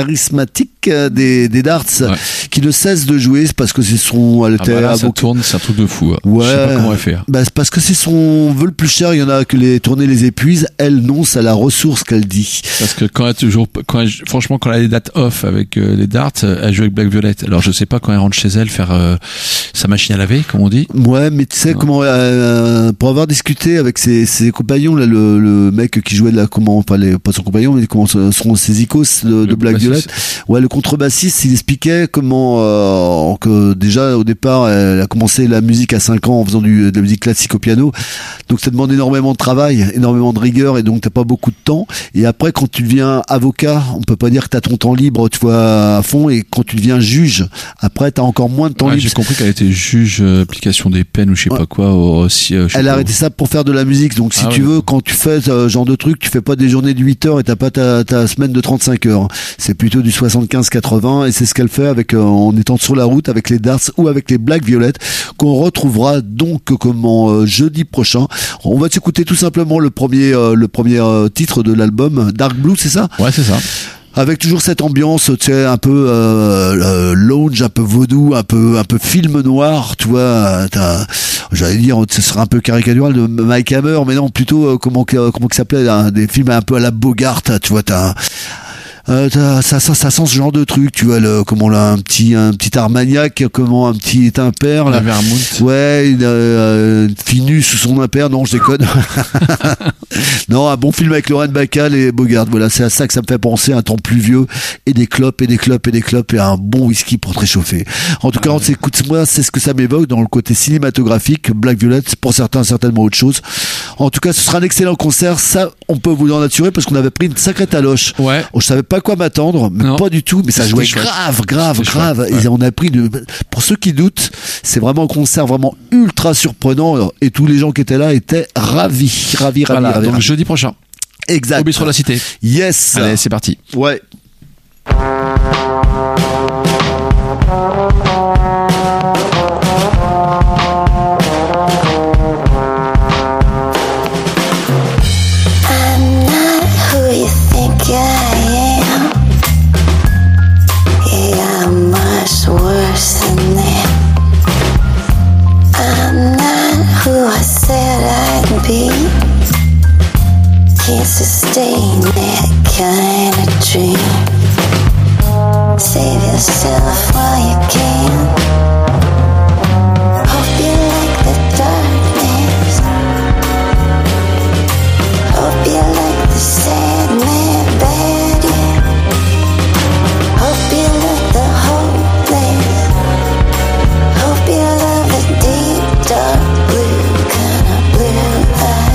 des Darts, qui ne cesse de jouer parce que c'est son. Ça tourne, c'est un truc de fou. Ouais. Je sais pas comment elle fait. C'est parce que c'est son vœu le plus cher. Il y en a que les tournées les épuisent. Elle, non, c'est la ressource qu'elle dit. Parce que franchement, quand elle a des dates off avec les Darts, elle joue avec Black Violet. Alors je sais pas quand elle rentre chez elle faire sa machine à laver, comme on dit. Ouais, mais tu sais comment pour avoir discuté avec ses compagnons là, le mec qui jouait pas son compagnon, mais comment seront ses icos de Black Violet. Ouais, le contrebassiste, il expliquait comment que déjà au départ, elle a commencé la musique à 5 ans en faisant de la musique classique au piano. Donc ça demande énormément de travail, énormément de rigueur, et donc t'as pas beaucoup de temps. Et après, quand tu deviens avocat, on peut pas dire que t'as ton temps libre, tu vois, à fond, et quand tu deviens juge, après t'as encore moins de temps libre. J'ai compris qu'elle était juge application des peines ou je sais pas quoi aussi. Elle a arrêté ça pour faire de la musique. Donc si tu veux, quand tu fais ce genre de truc, tu fais pas des journées de 8 heures et t'as pas ta semaine de 35 heures. C'est plutôt du 75-80, et c'est ce qu'elle fait avec en étant sur la route avec les Darts ou avec les Black Violet, qu'on retrouvera donc jeudi prochain. On va s'écouter tout simplement le premier titre de l'album, Dark Blue, c'est ça? Ouais, c'est ça. Avec toujours cette ambiance, tu sais, un peu lounge, un peu vaudou, un peu film noir, tu vois. J'allais dire, ce serait un peu caricatural de Mike Hammer, mais non, plutôt comment qu'il s'appelait, des films un peu à la Bogart, tu vois. Ça sent ce genre de truc, tu vois, un petit Armagnac, un petit Impair, la vermouth. Ouais, une Finus sous son impair, non, je déconne. Non, un bon film avec Lorraine Bacall et Bogart, voilà, c'est à ça que ça me fait penser, un temps pluvieux, et des clopes, et un bon whisky pour te réchauffer. En tout cas, écoute-moi, c'est ce que ça m'évoque dans le côté cinématographique. Black Violet, pour certains, certainement autre chose. En tout cas, ce sera un excellent concert, ça, on peut vous en assurer, parce qu'on avait pris une sacrée taloche. Ouais. Je savais pas quoi m'attendre, mais pas du tout, mais ça jouait grave. Ouais. Et on a pris pour ceux qui doutent, c'est vraiment un concert vraiment ultra surprenant, et tous les gens qui étaient là étaient ravis. Donc jeudi prochain. Exact. Au Bistrot de la Cité. Yes. Allez, c'est parti. Ouais. Can't sustain that kind of dream. Save yourself while you can. Hope you like the darkness. Hope you like the sad man bad. Hope you like the hopeless. Hope you love the deep dark blue kind of blue eye.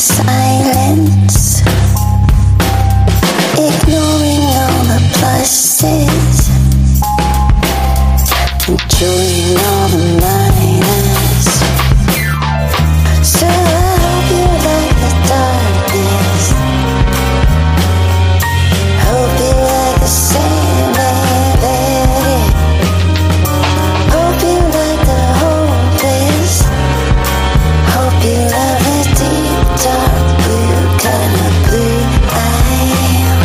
silence, ignoring all the pluses, enjoying all the minus. So I hope you like the darkness. Hope you like the same, baby. Hope you like the hopeless. Hope you love the deep, dark blue, kind of blue I am.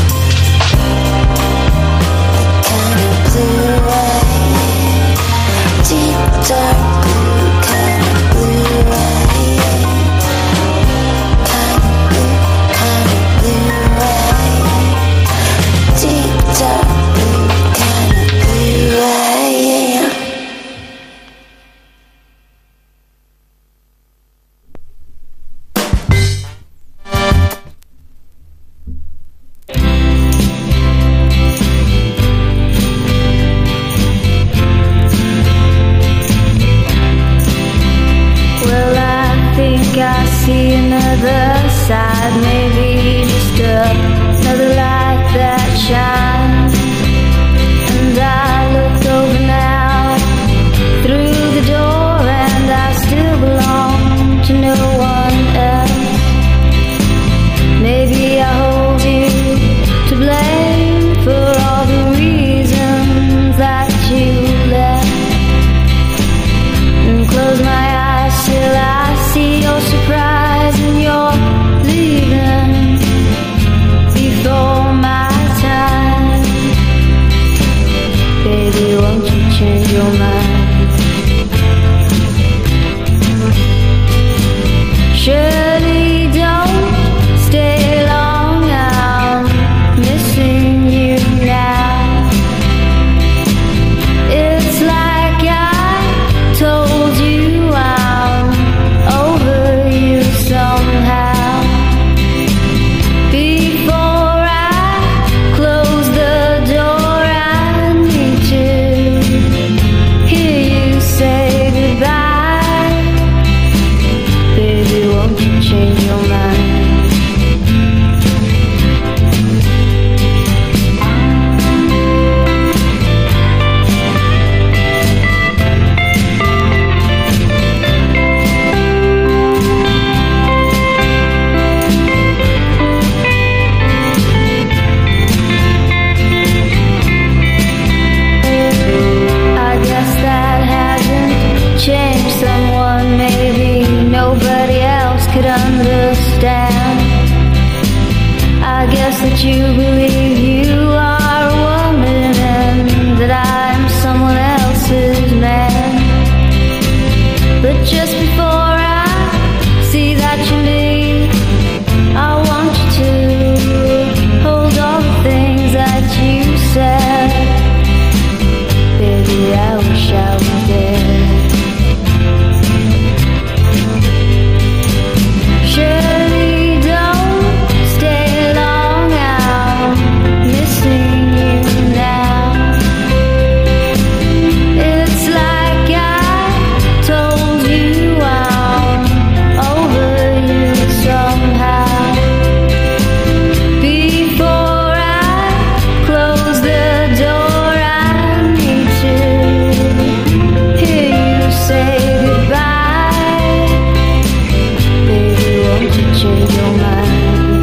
The kind of blue I am. Deep, dark blue, kind of blue I am. Kind of blue I am. Deep, dark blue, kind of blue I am. Well, I think I see another side, maybe just another light that shines. And I look over now through the door, and I still belong to no one else. Maybe I hold you to blame for all the reasons that you left. And close my eyes till I see your surprise and you're leaving before my time. Baby, won't you change your mind? Surely don't stay long, I'm missing you now. It's like I told you I'm over you somehow. Before I close the door, I need to hear you say goodbye. Baby, won't you change your mind? I guess that hasn't changed someone. Maybe nobody else could understand. I guess that you believe you are a woman and that I'm someone else's man. But just before I see that you leave, I want you to hold all the things that you said. Baby, I wish I was there. Surely don't stay long, I'm missing you now. It's like I told you I'm over you somehow. Before I close the door, I need to hear you say goodbye. Baby, won't you change your mind?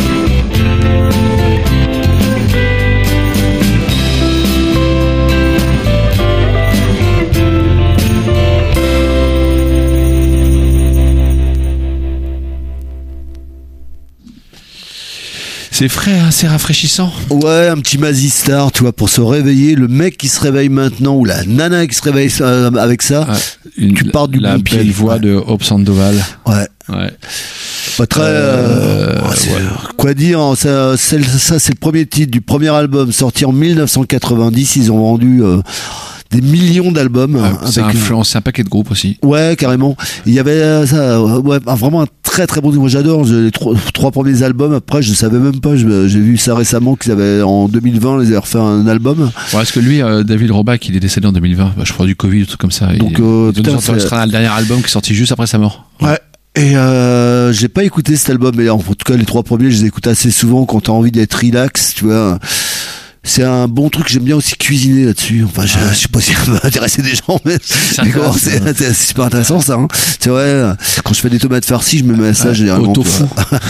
C'est frais, hein, c'est rafraîchissant. Ouais, un petit Mazzy Star, tu vois, pour se réveiller. Le mec qui se réveille maintenant, ou la nana qui se réveille avec ça, tu pars du La bon pied. belle voix de Hope Sandoval. Ouais. Ouais. Pas très. Quoi dire, hein, ça c'est le premier titre du premier album sorti en 1990. Ils ont vendu des millions d'albums. Ça a influencé un paquet de groupes aussi. Ouais, carrément. Il y avait ça, ouais, vraiment un très très bon. Moi j'adore les trois premiers albums. Après, je savais même pas. J'ai vu ça récemment qu'ils avaient en 2020, ils avaient refait un album. Ouais, parce que lui, David Roback, il est décédé en 2020. Je crois du Covid, tout comme ça. Donc, le dernier album qui est sorti juste après sa mort. Ouais. Et j'ai pas écouté cet album, mais en tout cas les 3 premiers, je les écoute assez souvent quand t'as envie d'être relax, tu vois. C'est un bon truc, j'aime bien aussi cuisiner là-dessus. Enfin, je sais pas si ça va intéresser des gens, mais c'est super intéressant ça. Hein. C'est vrai, quand je fais des tomates farcies, je me mets à ça généralement. Au tofu.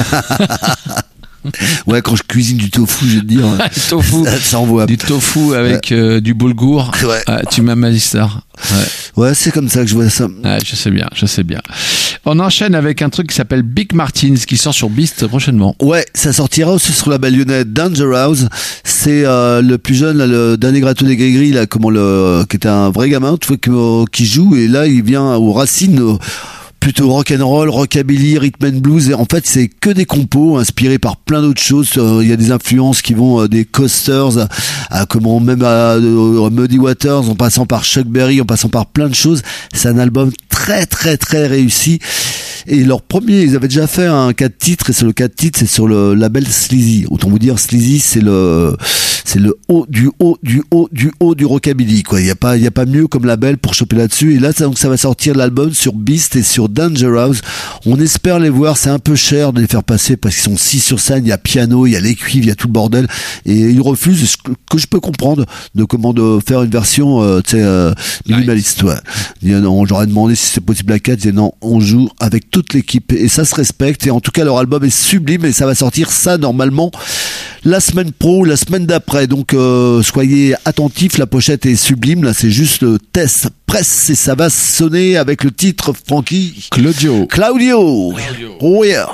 Ouais, quand je cuisine du tofu, je vais te dire. Tofu. Ça envoie. Du tofu avec du boulgour. Ouais. Tu m'as mal dit ça. Ouais, c'est comme ça que je vois ça. Ouais, je sais bien. On enchaîne avec un truc qui s'appelle Big Martins qui sort sur Beast prochainement. Ouais, ça sortira aussi sur la label lyonnais Danger House. C'est le plus jeune, là, le dernier Graton des Gris-Gris, là, qui était un vrai gamin, tu vois, qui joue, et là il vient aux racines. Plutôt rock'n'roll, rockabilly, rhythm and blues, et en fait c'est que des compos inspirés par plein d'autres choses. Il y a des influences qui vont des Coasters à Muddy Waters, en passant par Chuck Berry, en passant par plein de choses. C'est un album très très très réussi. Et leur premier, ils avaient déjà fait un 4 titres, et c'est le 4 titres, c'est sur le label Sleazy. Autant vous dire, Sleazy, c'est le haut du rockabilly, quoi. Il y a pas mieux comme label pour choper là-dessus. Et là, donc, ça va sortir l'album sur Beast et sur Danger House. On espère les voir. C'est un peu cher de les faire passer parce qu'ils sont 6 sur scène. Il y a piano, il y a les cuivres, il y a tout le bordel. Et ils refusent, ce que je peux comprendre, de faire une version, minimaliste, ouais. J'aurais demandé si c'est possible à 4. Ils disaient non, on joue avec toute l'équipe et ça se respecte. Et en tout cas, leur album est sublime et ça va sortir ça normalement la semaine la semaine d'après. Donc soyez attentifs, la pochette est sublime. Là, c'est juste le test presse et ça va sonner avec le titre Frankie Claudio. Oh yeah.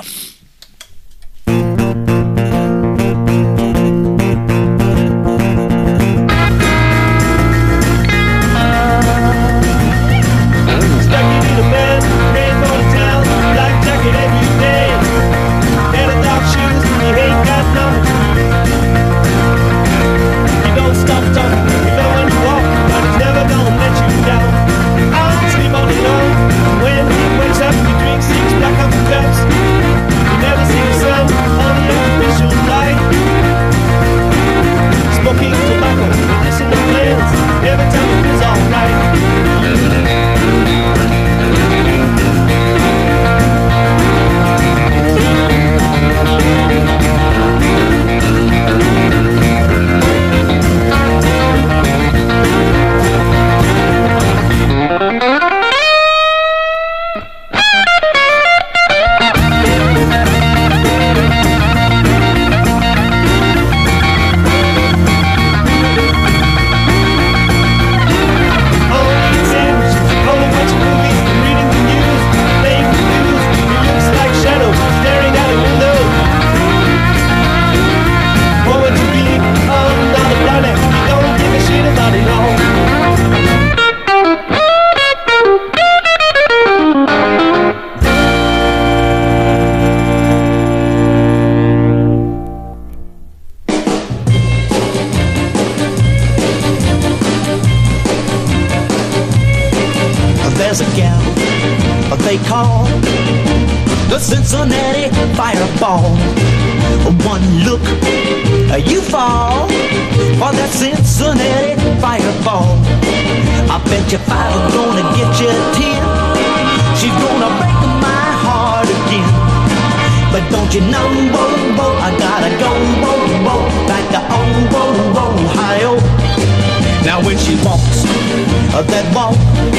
There's a gal they call the Cincinnati Fireball. One look, you fall for that Cincinnati Fireball. I bet you 5 gonna get you 10. She's gonna break my heart again. But don't you know, whoa, whoa, I gotta go, whoa, whoa, back to Ohio. Now when she walks that walk,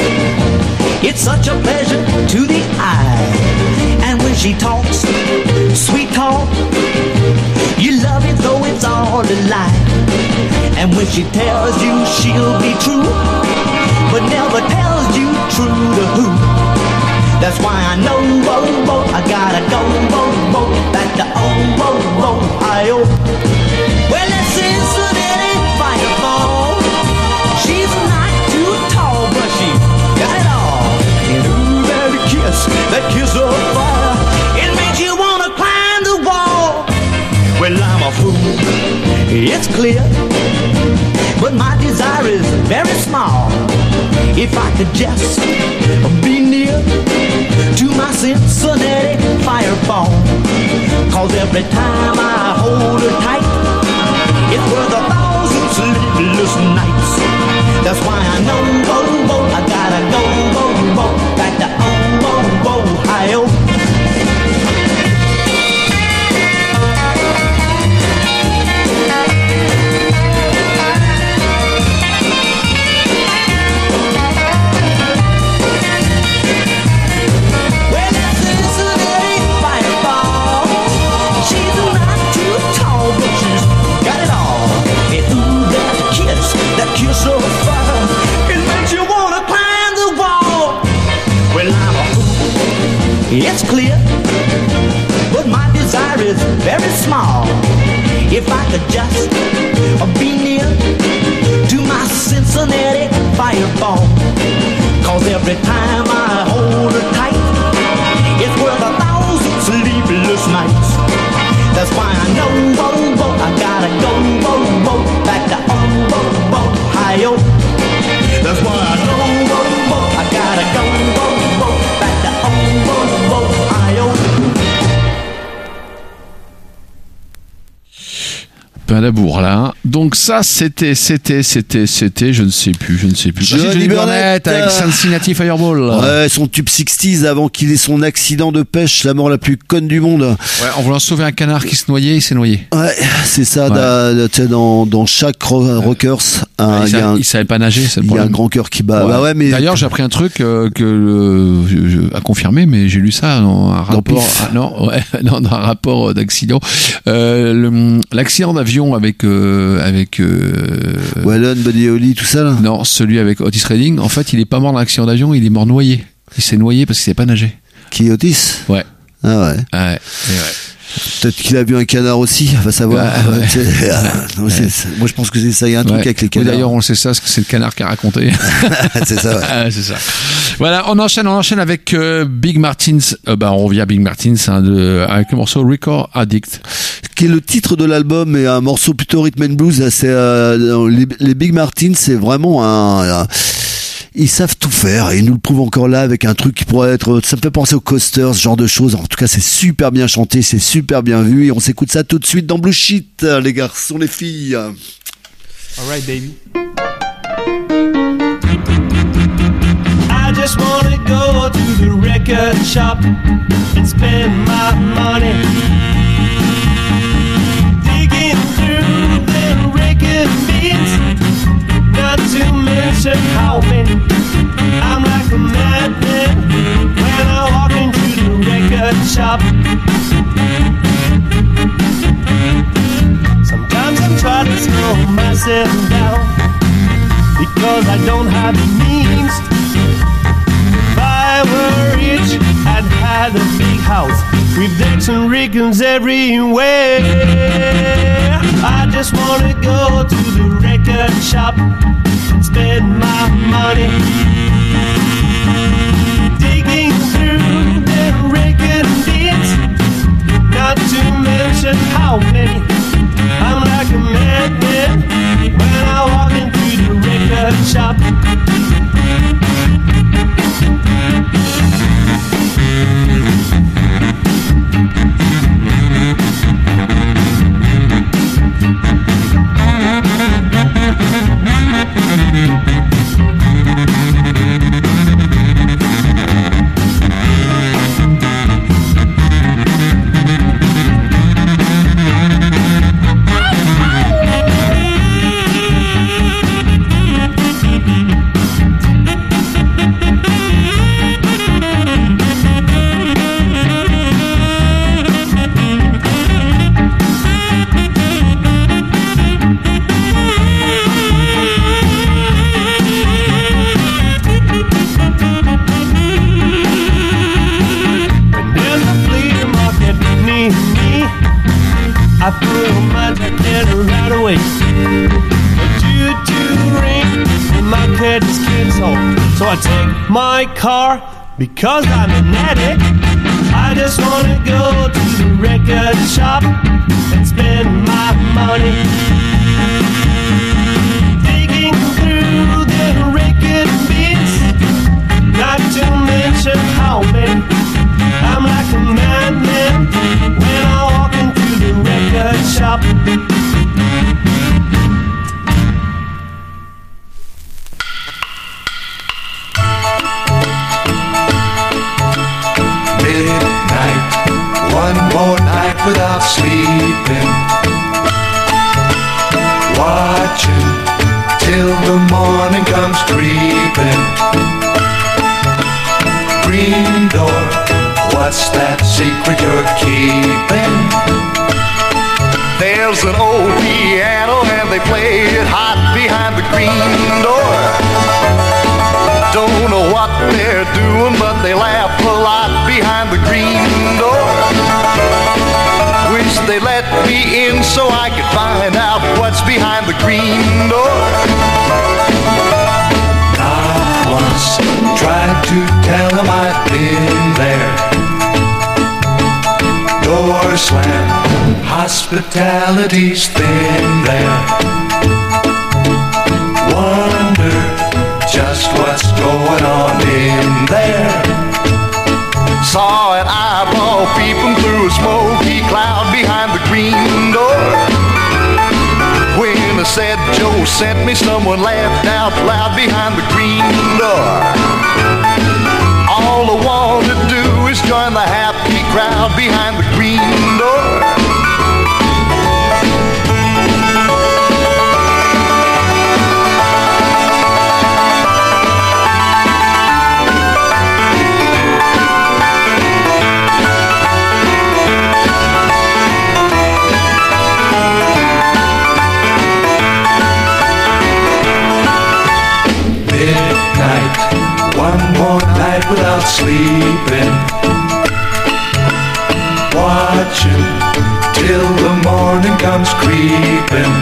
it's such a pleasure to the eye. And when she talks sweet talk, you love it though it's all a lie. And when she tells you she'll be true, but never tells you true to who. That's why I know, whoa, whoa, I gotta go, whoa, whoa, back to Ohio. Well, that's Cincinnati Fireball. She's not too tall, but she got it all. And ooh, that kiss of fire, it makes you wanna climb the wall. Well, I'm a fool, it's clear, but my desire is very small. If I could just be near to my Cincinnati Fireball, 'cause every time I hold her tight, it's worth 1,000 sleepless nights. That's why I know, whoa, whoa, I gotta go, whoa, whoa, back to Ohio. small. If I could just be near to my Cincinnati fireball, 'cause every time I hold her tight, it's worth 1,000 sleepless nights. That's why I know, I gotta go, back to Ohio. That's why I know, I gotta go, back to Ohio. Pain d'amour là. Donc ça c'était, je ne sais plus. Johnny Burnett avec Cincinnati Fireball. Ouais, son tube 60s avant qu'il ait son accident de pêche, la mort la plus conne du monde. Ouais, en voulant sauver un canard qui se noyait, il s'est noyé. Ouais, c'est ça. Ouais. Dans chaque Rockers, il savait pas nager, c'est le problème. Il y a un grand cœur qui bat. Ouais. Bah ouais, mais d'ailleurs, j'ai appris un truc à confirmer, mais j'ai lu ça dans un rapport. Dans un rapport d'accident. L'accident d'avion avec Wallon, Buddy Holly, tout ça là. Non, celui avec Otis Redding. En fait, il est pas mort dans l'accident d'avion, il est mort noyé. Il s'est noyé parce qu'il savait pas nager. Qui, Otis? Ouais. Ah ouais. Ouais. Peut-être qu'il a vu un canard aussi, va savoir. Moi je pense que c'est ça, il y a un truc avec les canards. D'ailleurs on le sait ça, parce que c'est le canard qui a raconté. C'est ça, ouais. C'est ça. Voilà, on enchaîne avec Big Martins. On revient à Big Martins avec le morceau Record Addict, qui est le titre de l'album, et un morceau plutôt rhythm and blues. C'est les Big Martins, c'est vraiment ils savent tout faire, et ils nous le prouvent encore là avec un truc qui pourrait être, ça me fait penser aux Coasters, ce genre de choses. En tout cas, c'est super bien chanté, c'est super bien vu, et on s'écoute ça tout de suite dans Blue Sheet, les garçons, les filles. Alright, baby. I just wanna go to the record shop and spend my money digging through the record bins. Not to mention how many. I'm like a madman when I walk into the record shop. Sometimes I'm trying to slow myself down because I don't have the means. If I were rich, I'd have a big house with decks and riggins everywhere. I just wanna go to the record shop and spend my money digging through the record bins. Not to mention how many. I'm like a madman when I walk into the record shop. I put on my jacket right away. A doo-doo ring and my cat is canceled. So I take my car because I'm an addict. I just wanna go to the record shop and spend my money digging through the record bins. Not to mention how many. I'm like a madman when I walk into the record shop. Midnight, one more night without sleeping, watching till the morning comes creeping. Green door, what's that secret you're keeping? There's an old piano and they play it hot behind the green door. Don't know what they're doing, but they laugh a lot behind the green door. Wish they let so I could find out what's behind the green door. I once tried to tell him I'd been there. Door slammed, hospitality's thin there. Wonder just what's going on in there. Saw an eyeball peeping through a smoky cloud behind the green door. When I said Joe sent me, someone laughed out loud behind the green door. All I want to do is join the happy crowd behind the green door. One more night without sleeping, watching till the morning comes creeping.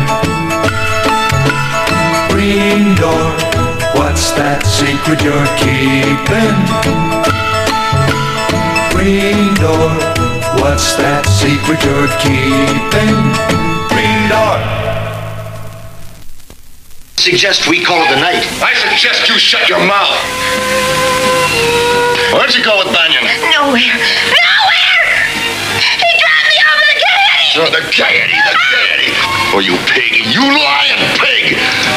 Green door, what's that secret you're keeping? Green door, what's that secret you're keeping? Green door. Suggest we call it a night. I suggest you shut your mouth. Where'd you go with Banyan? Nowhere. Nowhere! He dropped me over the Gaiety! Oh, the Gaiety. Oh, you pig. You lying pig!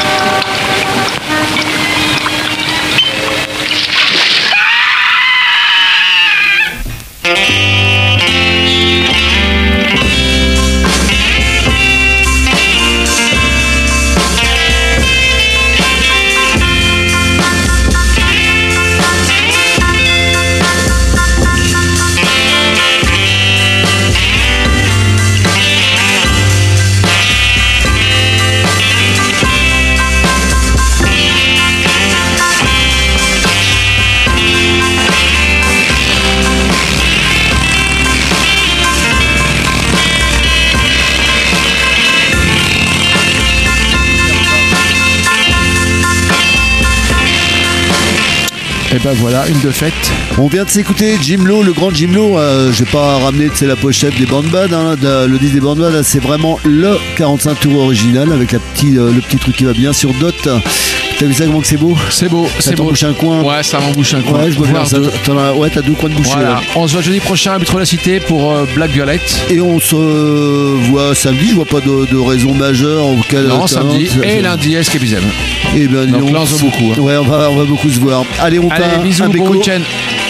Et ben voilà, une de faite. On vient de s'écouter Jim Lowe, le grand Jim Lowe. Je vais pas ramener la pochette des Bandbad, le disque des Bandbad. C'est vraiment le 45 tours original avec le petit truc qui va bien sur Dot. T'as vu ça comment que c'est beau? C'est beau, ça t'embouche un coin. Ouais, ça m'embouche un coin. Ouais, je vois bien ça. T'as 2 coins de bouche. Voilà. On se voit jeudi prochain à Métro La Cité pour Black Violet. Et on se voit samedi. Je vois pas de raison majeure. Non, samedi et lundi à Escapism. Et ben, donc là, on se voit beaucoup. Ouais, on va beaucoup se voir. Allez, on part. Bisous, bon week-end.